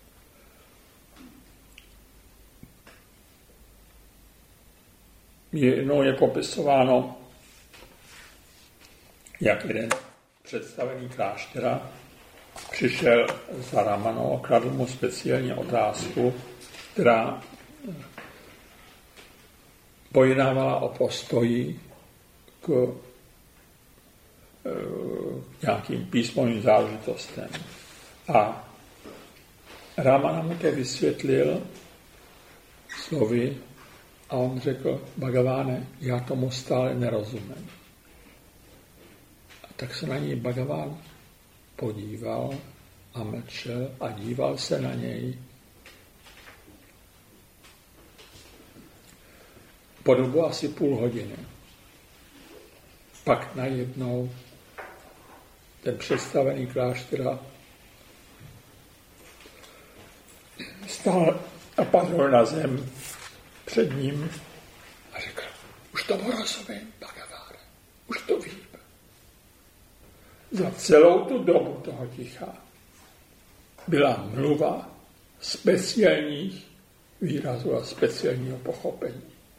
Jednou je popisováno, jak jeden představený kláštera přišel za Ramanou a kladl mu speciální otázku, která pojednávala o postoji k, k nějakým písmovým záležitostem. A Ramana mu to vysvětlil slovy a on řekl: Bhagaváne, já tomu stále nerozumím. A tak se na něj Bhagaván podíval a mlčel a díval se na něj. Po dobu asi půl hodiny. Pak najednou ten představený kláštera stál a padl na zem před ním a řekl: už to rozumím, Bhagaváne, už to vím. Za celou tu dobu toho ticha byla mluva speciálních výrazů a speciálního pochopení.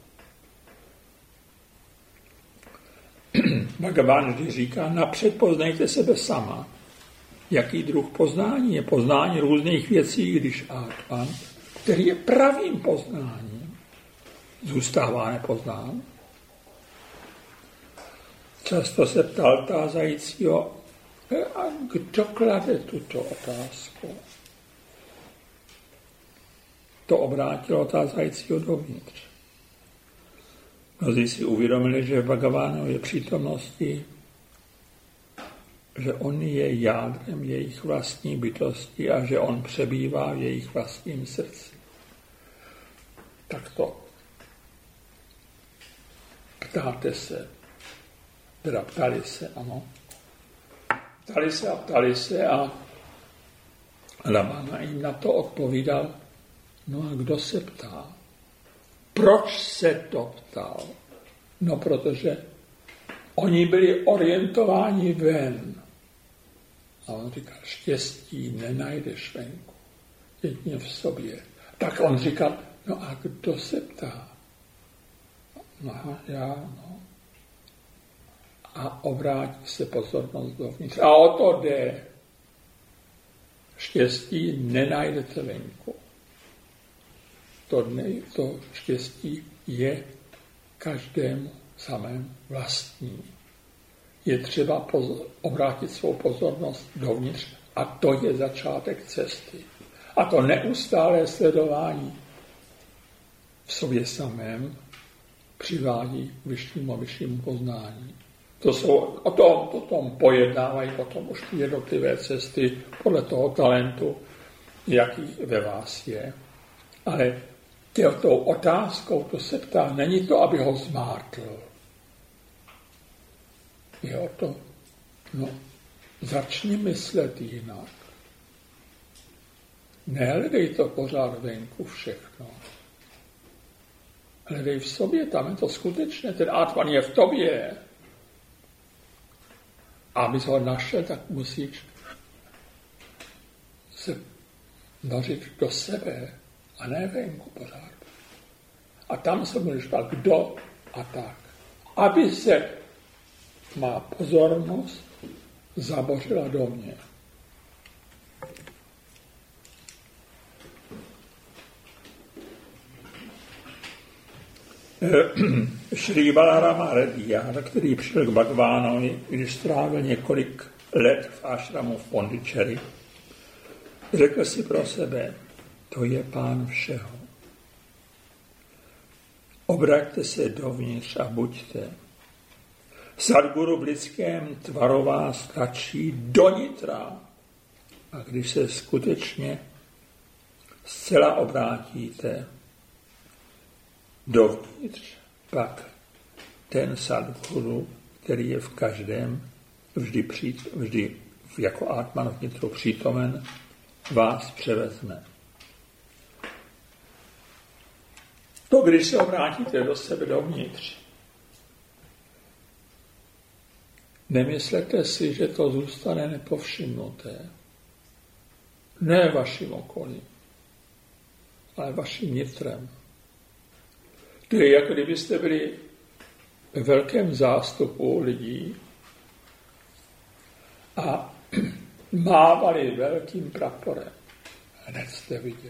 Bhagavan vždy říká: napřed poznejte sebe sama. Jaký druh poznání? Je poznání různých věcí, když Atman, který je pravým poznáním, zůstává nepoznán. Často se ptal tázajícího: a kdo klade tuto otázku? To obrátilo tázajícího dovnitř. Mnozí si uvědomili, že v Bhagavánově přítomnosti, že on je jádrem jejich vlastní bytosti a že on přebývá v jejich vlastním srdci. Tak to ptáte se, teda ptali se, ano. Ptali se a ptali se a Ramana jim na to odpovídal: no a kdo se ptá? Proč se to ptal? No, protože oni byli orientováni ven. A on říkal: štěstí nenajdeš venku, jedině v sobě. Tak on říkal: no a kdo se ptá? No, já, no. A obrátí se pozornost dovnitř. A o to jde. Štěstí nenajdete venku. To, dne, to štěstí je každému samém vlastní. Je třeba pozor, obrátit svou pozornost dovnitř a to je začátek cesty. A to neustálé sledování v sobě samém přivádí k vyššímu a vyššímu poznání. To jsou, o tom, o tom pojednávají potom už jednotlivé cesty podle toho talentu, jaký ve vás je. Ale tou otázkou, to se ptá, není to, aby ho zmátl. Je o to, no, začni myslet jinak. Nehledej to pořád venku všechno. Hledej v sobě, tam je to skutečně, ten Atman je v tobě. A abys ho našel, tak musíš se nořit do sebe a ne venku pořád. A tam se můžeš ptát, kdo a tak. Aby se má pozornost zabořila do mě. Šrý Balarama Reddyar, který přišel k Bhagavánovi, když strávil několik let v ášramu v Pondicherry, řekl si pro sebe: to je Pán všeho. Obraťte se dovnitř a buďte. Sadguru v lidském tvaru vás tlačí do nitra. A když se skutečně zcela obrátíte dovnitř, pak ten Sadguru, který je v každém, vždy, přít, vždy jako Atman vnitru přítomen, vás převezme. To, když se obrátíte do sebe dovnitř, nemyslete si, že to zůstane nepovšimnuté. Ne vaším okolím, ale vaším nitrem. To je, jako kdybyste byli ve velkém zástupu lidí a mávali velkým praporem. Hned jste vidět,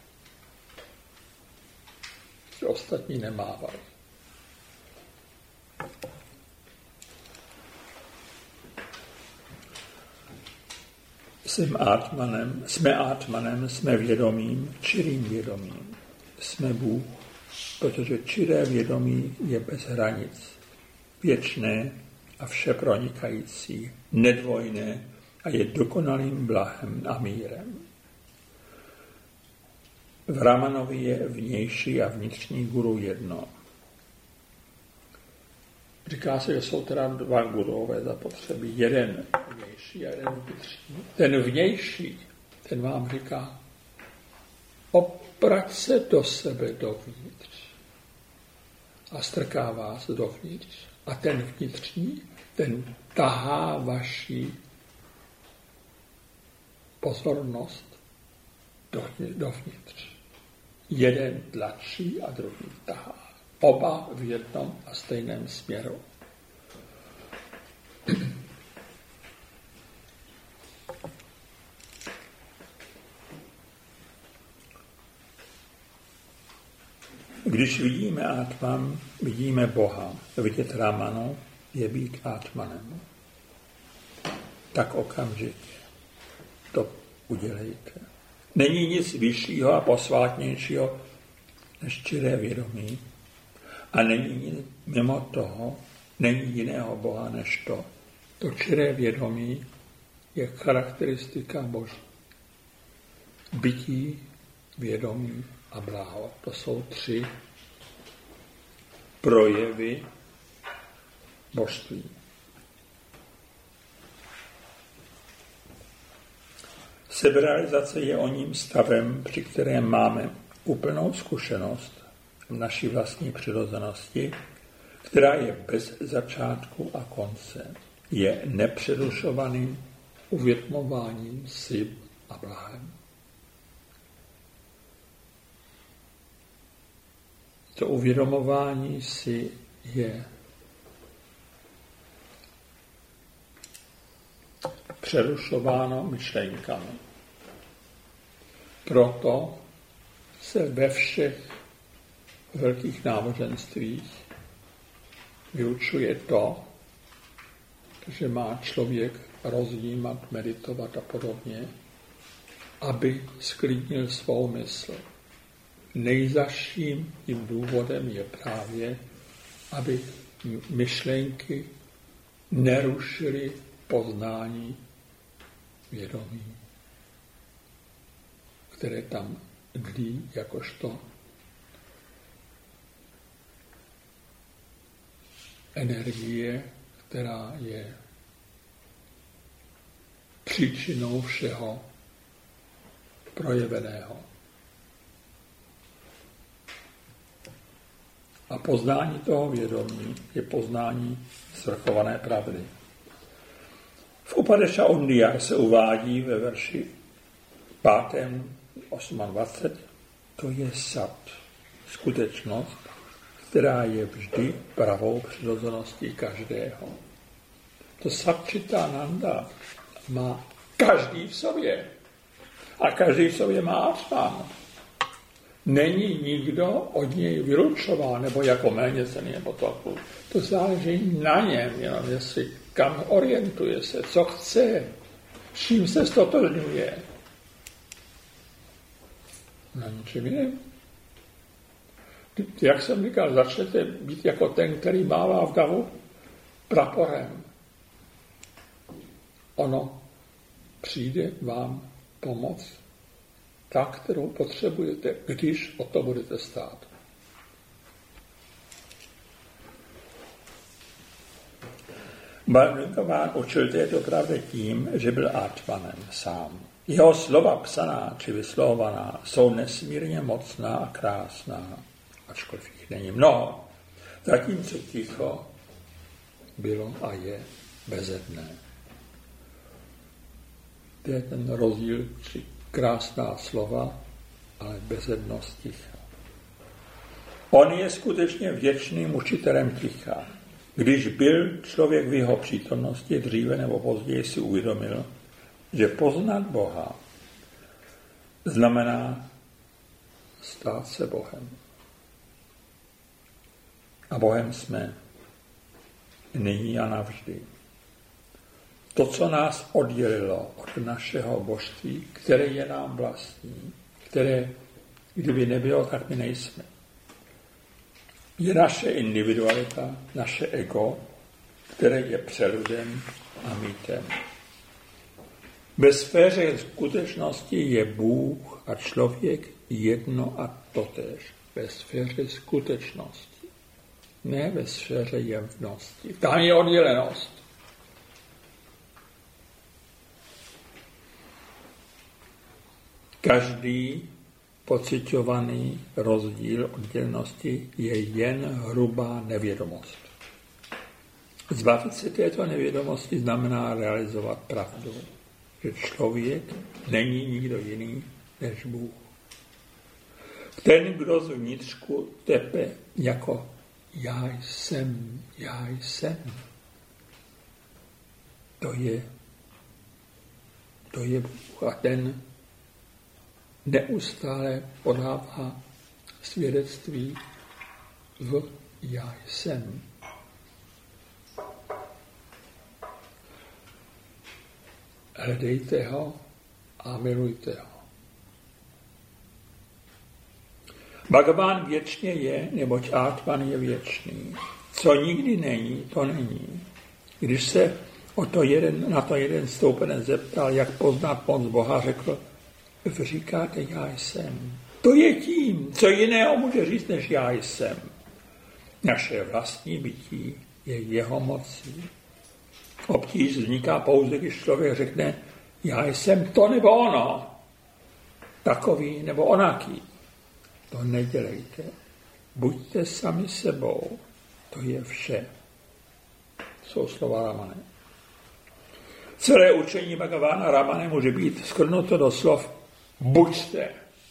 že ostatní nemávali. Jsem átmanem, jsme átmanem, jsme vědomím, čirým vědomím. Jsme Bůh, protože čiré vědomí je bez hranic, věčné a všepronikající, nedvojné a je dokonalým blahem a mírem. V Ramanovi je vnější a vnitřní guru jedno. Říká se, že jsou teda dva gurové zapotřebí. Jeden vnější a jeden vnitřní. Ten vnější, ten vám říká, obrať se do sebe dovnitř a strká vás dovnitř. A ten vnitřní, ten tahá vaši pozornost dovnitř. Jeden tlačí a druhý tahá. Oba v jednom a stejném směru. Když vidíme Atman, vidíme Boha. Vidět Ramanu je být Atmanem. Tak okamžitě to udělejte. Není nic vyššího a posvátnějšího než čiré vědomí. A není nic mimo toho, není jiného Boha než to. To čiré vědomí je charakteristika Boží. Bytí, vědomí a bláho. To jsou tři projevy božství. Seberealizace je oním stavem, při kterém máme úplnou zkušenost v naší vlastní přirozenosti, která je bez začátku a konce. Je nepřerušovaným uvědomováním si a blahem. To uvědomování si je přerušováno myšlenkami. Proto se ve všech velkých náboženstvích vyučuje to, že má člověk rozjímat, meditovat a podobně, aby sklidnil svou mysl. Nejzazším tím důvodem je právě, aby myšlenky nerušily poznání vědomí, které tam dlí jakožto energie, která je příčinou všeho projeveného. A poznání toho vědomí je poznání svrchované pravdy. V Upadeša Undiyar se uvádí ve verši pátém dvacet osm. To je sat, skutečnost, která je vždy pravou přirozeností každého. To Satčitananda má každý v sobě. A každý v sobě má Atman. Není nikdo od něj vylučován, nebo jako méněcenný, nebo to. To záleží na něm, jenom jestli kam orientuje se, co chce, s čím se stotožňuje. Na ničem jiném. Jak jsem říkal, začnete být jako ten, který mává v davu praporem. Ono přijde vám pomoc, ta, kterou potřebujete, když o to budete stát. Bhagavatován učil této pravdě tím, že byl Atmanem sám. Jeho slova psaná či vyslovovaná jsou nesmírně mocná a krásná, ačkoliv jich není mnoho, zatímco ticho bylo a je bezedné. To je ten rozdíl při krásná slova, ale bezednost ticha. On je skutečně věčným učitelem ticha. Když byl člověk v jeho přítomnosti, dříve nebo později si uvědomil, že poznat Boha znamená stát se Bohem. A Bohem jsme nyní a navždy. To, co nás oddělilo od našeho božství, které je nám vlastní, které, kdyby nebylo, tak my nejsme, je naše individualita, naše ego, které je přeludem a mýtem. Ve sféře skutečnosti je Bůh a člověk jedno a totéž. Ve sféře skutečnosti. Ne ve sféře jevnosti. Tam je oddělenost. Každý pociťovaný rozdíl oddělenosti je jen hrubá nevědomost. Zbavit se této nevědomosti znamená realizovat pravdu, že člověk není nikdo jiný než Bůh. Ten, kdo zvnitřku tepe jako já jsem, já jsem, to je, to je Bůh. A ten neustále podává svědectví v já jsem. Hledejte ho a milujte ho. Bhagavan věčně je, neboť Atman je věčný. Co nikdy není, to není. Když se o to jeden, na to jeden stoupenec zeptal, jak poznat moc Boha, řekl, vy říkáte, já jsem. To je tím, co jiného může říct, než já jsem. Naše vlastní bytí je jeho mocí. Obtíž vzniká pouze, když člověk řekne, já jsem to nebo ono, takový nebo onaký. To nedělejte. Buďte sami sebou. To je vše. Jsou slova Ramany. Celé učení Bhagavana Ramany může být shrnuto do slov buďte.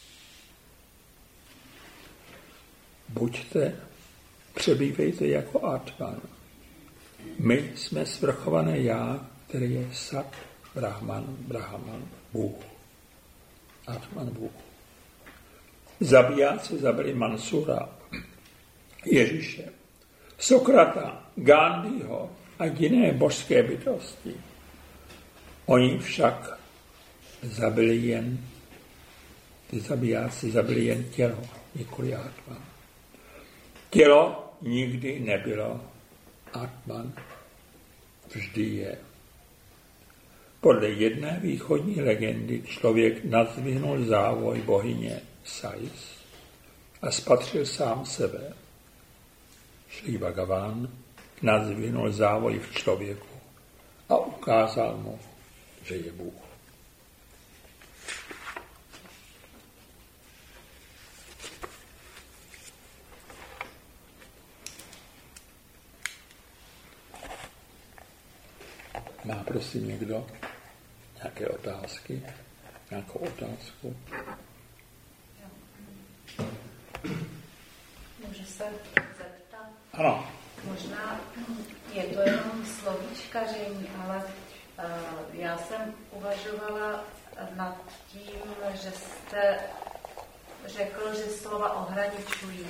Buďte, přebývejte jako Atman. My jsme svrchované já, který je Sat, Brahman, Brahman, Bůh. Atman, Bůh. Zabijáci zabili Mansura, Ježíše, Sokrata, Gandhiho a jiné božské bytosti. Oni však zabili jen, ty zabijáci zabili jen tělo, nikoli Atman. Tělo nikdy nebylo, Atman vždy je. Podle jedné východní legendy člověk nadzvihnul závoj bohyně Sais a spatřil sám sebe. Šri Bhagavan nadzvihnul závoj v člověku a ukázal mu, že je Bůh. Má prosím někdo nějaké otázky? Nějakou otázku? Můžu se zeptat? Ano. Možná je to jenom slovíčkaření, ale uh, já jsem uvažovala nad tím, že jste řekl, že slova ohraničují.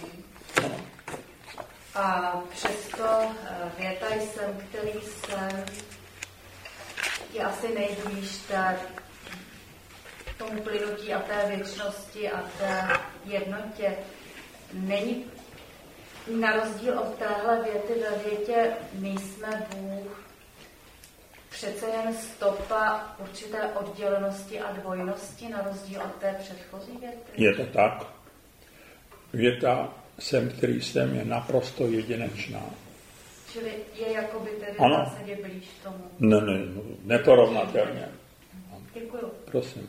A přesto uh, věta jsem, který jsem, je asi nejblíž té, tomu plynutí a té věčnosti a té jednotě. Není na rozdíl od téhle věty ve větě my jsme Bůh přece jen stopa určité oddělenosti a dvojnosti na rozdíl od té předchozí věty? Je to tak. Věta jsem, který jsem, je naprosto jedinečná. Čili je jakoby tedy v zásadě blíž tomu. Ne, ne, neporovnatelně. Děkuju. Prosím.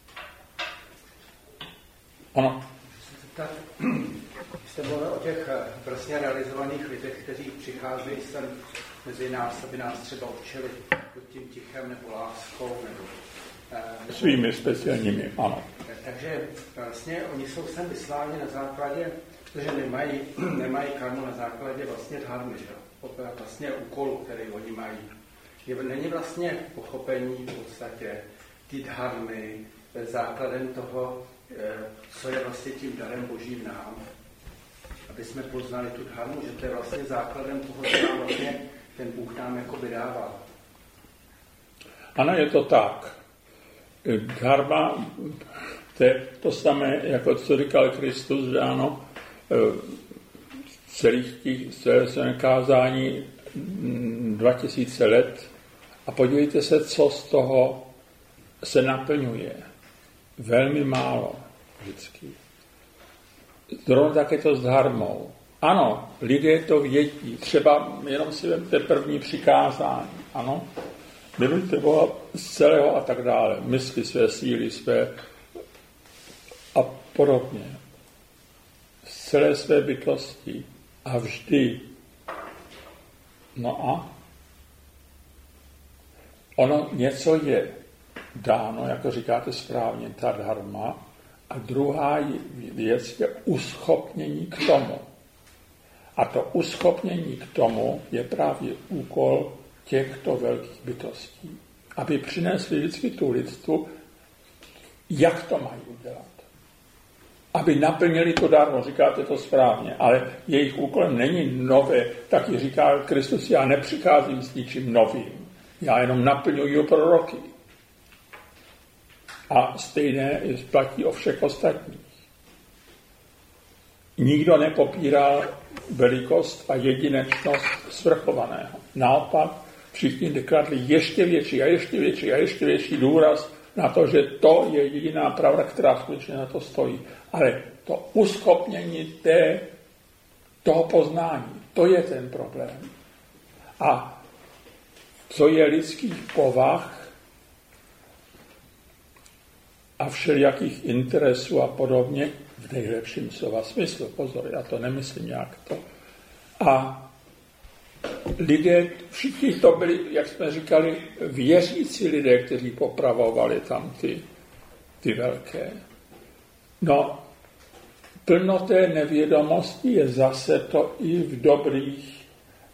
Ano. Tak, jste mluvil o těch vlastně realizovaných lidech, kteří přicházejí sem mezi nás, aby nás třeba učili tím tichem nebo láskou. Nebo, nebo, svými speciálními, ano. Takže vlastně oni jsou sem vysláni na základě, protože nemají, nemají karmu na základě vlastně dharmy, že? Vlastně úkolu, který oni mají. Je, není vlastně pochopení v podstatě, ty dharmy základem toho, co je vlastně tím darem Božím nám, aby jsme poznali tu dharmu, že to je vlastně základem toho, co nám vlastně ten Bůh nám jako vydával. Ano, je to tak. Dharma, to je to samé, jako co říkal Kristus, že ano, celých těch, celé své kázání dva tisíce let a podívejte se, co z toho se naplňuje. Velmi málo vždycky. Zrovna tak je to s dharmou. Ano, lidé to vědí. Třeba jenom si vemte první přikázání. Ano, milujte Boha z celého a tak dále. Mysli své, síly své a podobně. Z celé své bytosti a vždy. No a ono něco je dáno, jako říkáte správně, ta dharma, a druhá věc je uschopnění k tomu. A to uschopnění k tomu je právě úkol těchto velkých bytostí, aby přinesli vždycky tu lidstvu, jak to mají udělat. Aby naplnili to dármo, říkáte to správně, ale jejich úkolem není nové, taky říká Kristus, já nepřicházím s ničím novým, já jenom naplňuji proroky. A stejné platí o všech ostatních. Nikdo nepopíral velikost a jedinečnost svrchovaného. Naopak všichni dekladli ještě větší a ještě větší a ještě větší důraz na to, že to je jediná pravda, která skutečně na to stojí. Ale to uschopnění té, toho poznání, to je ten problém. A co je lidských povah a všelijakých interesů a podobně, v nejlepším slova smyslu. Pozor, já to nemyslím nějak to. A lidé, všichni to byli, jak jsme říkali, věřící lidé, kteří popravovali tam ty, ty velké. No, plno té nevědomosti je zase to i v dobrých,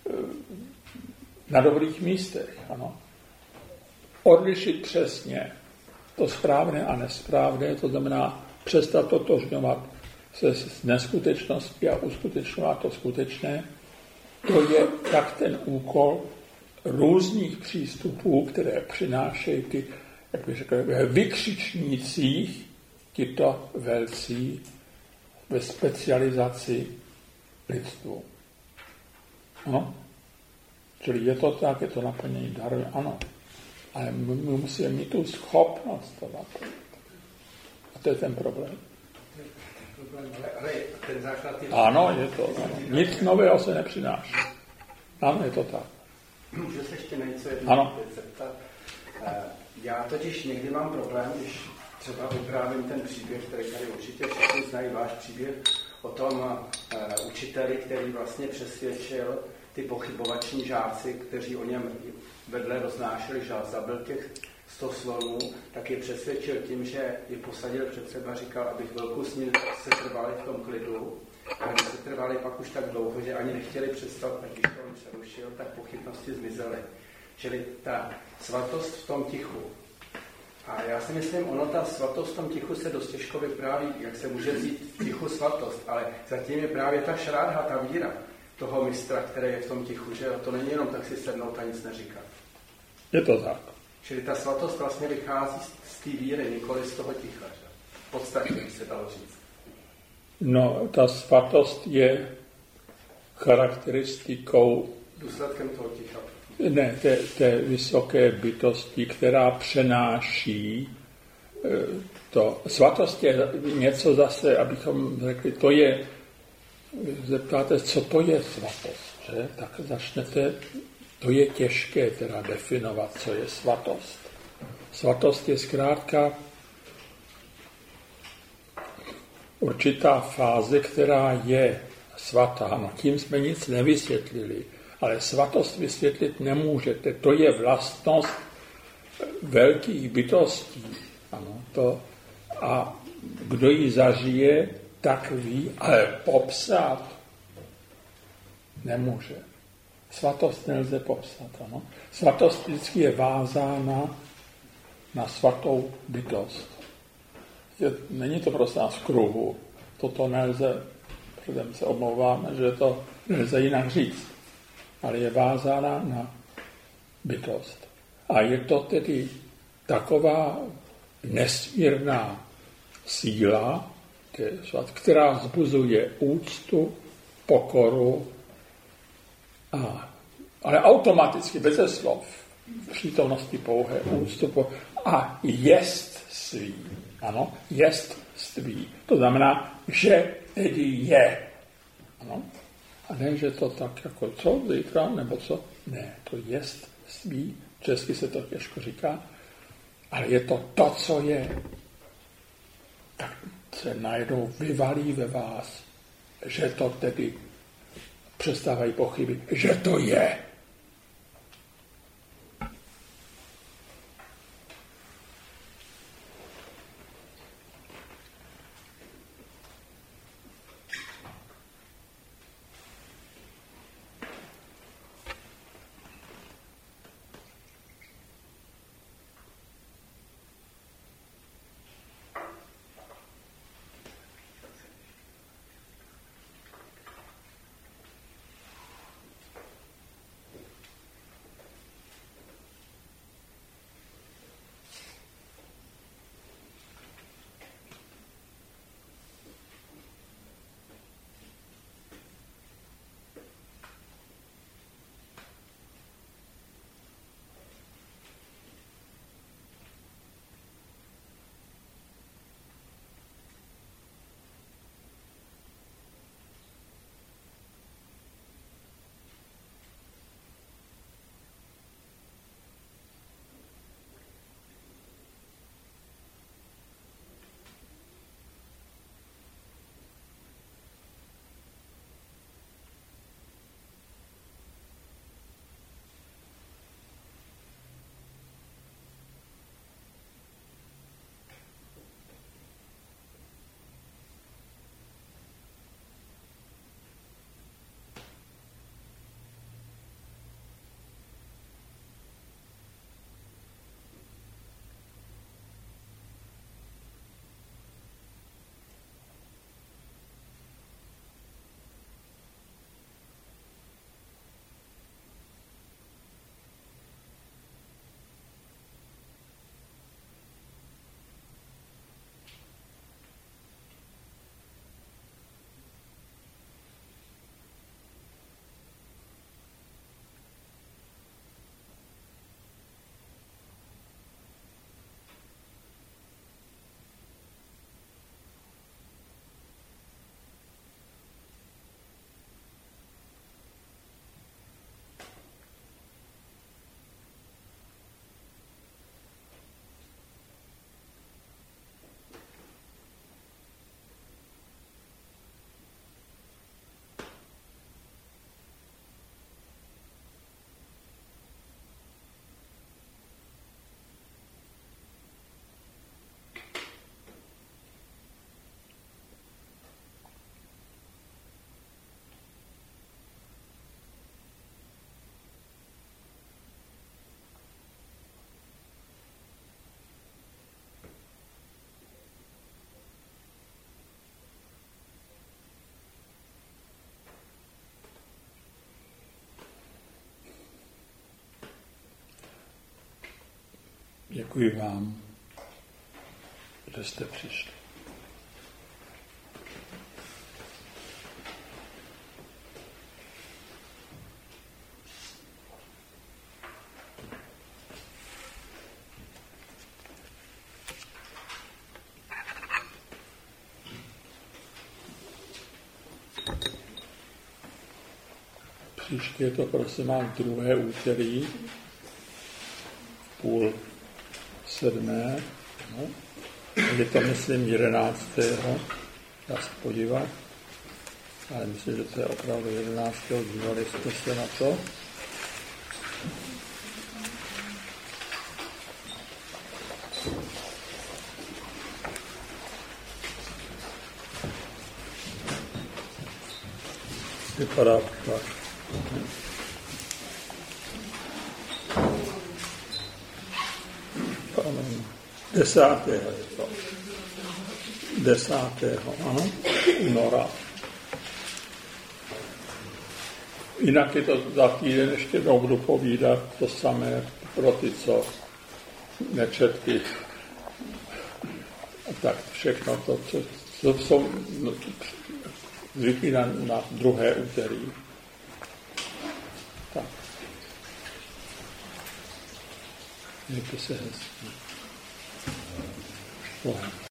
na dobrých místech. Ano. Odlišit přesně to správné a nesprávné, to znamená přestat totožňovat se s neskutečností a uskutečňovat to skutečné. To je tak ten úkol různých přístupů, které přinášejí ty, jak bych řekl, vykřičnících, tyto velcí ve specializaci lidstvu. No? Čili je to tak, je to naplnění daru, ano. Ale my musíme mít tu schopnost to naplnit. A to je ten problém. Ale, ale ten základ je... Ano, je to. Ano. Nic nového se nepřináší. Ano, je to tak. Můžu se ještě na něco jednou ano. zeptat? Já totiž někdy mám problém, když třeba vyprávím ten příběh, který tady určitě všichni znají, váš příběh o tom uh, učiteli, který vlastně přesvědčil ty pochybovační žáci, kteří o něm vedle roznášeli, že zabil těch sto slonů, tak je přesvědčil tím, že je posadil před sebe a říkal, aby chvilku s ním se trvali v tom klidu. A když se trvali pak už tak dlouho, že ani nechtěli přestat, tak když to on přerušil, tak pochybnosti zmizely. Čili ta svatost v tom tichu. A já si myslím, ono ta svatost v tom tichu se dost těžko vypráví, jak se může vzít v tichu svatost, ale zatím je právě ta šrádha, ta víra toho mistra, který je v tom tichu, že to není jenom tak si sednout a nic neříkat. Je to tak. Čili ta svatost vlastně vychází z té víry, nikoli z toho ticha. Že? V podstatě by se dalo říct. No, ta svatost je charakteristikou... Důsledkem toho ticha. Ne, té, té vysoké bytosti, která přenáší to. Svatost je něco zase, abychom řekli, to je, zeptáte, co to je svatost, že? Tak začnete, to je těžké teda definovat, co je svatost. Svatost je zkrátka určitá fáze, která je svatá. No, tím jsme nic nevysvětlili. Ale svatost vysvětlit nemůžete. To je vlastnost velkých bytostí. Ano, to, a kdo ji zažije, tak ví, ale popsat nemůže. Svatost nelze popsat. Ano. Svatost vždycky je vázána na svatou bytost. Je, není to prostě nás v kruhu. Toto nelze, předem se omlouváme, že to nelze jinak říct, ale je vázána na bytost. A je to tedy taková nesmírná síla, která vzbuzuje úctu, pokoru, a, ale automaticky, bez slov, v přítomnosti pouhé úctu a jestství. Ano, jestství. To znamená, že tedy je. Ano. A ne, že to tak jako co, zítra, nebo co. Ne, to jestství. Česky se to těžko říká, ale je to to, co je. Tak se najednou vyvalí ve vás, že to tedy přestávají pochyby, že to je. Děkuji vám, že jste přišli. Příště je to, prosím vás, druhé úterý, půl sedmé, no. Je to, myslím, jedenáctého Dá se podívat, ale myslím, že to je opravdu jedenáctého Dívali jste se na to. Vypadá tak. nevím. Desátého je to. Desátého, ano, února. Jinak je to za týden, ještě jednou budu povídat to samé pro ty, co nečetli. A tak všechno to, co, co jsou no, zvyklí na, na druhé úterý. Tak. Mějte se hezky.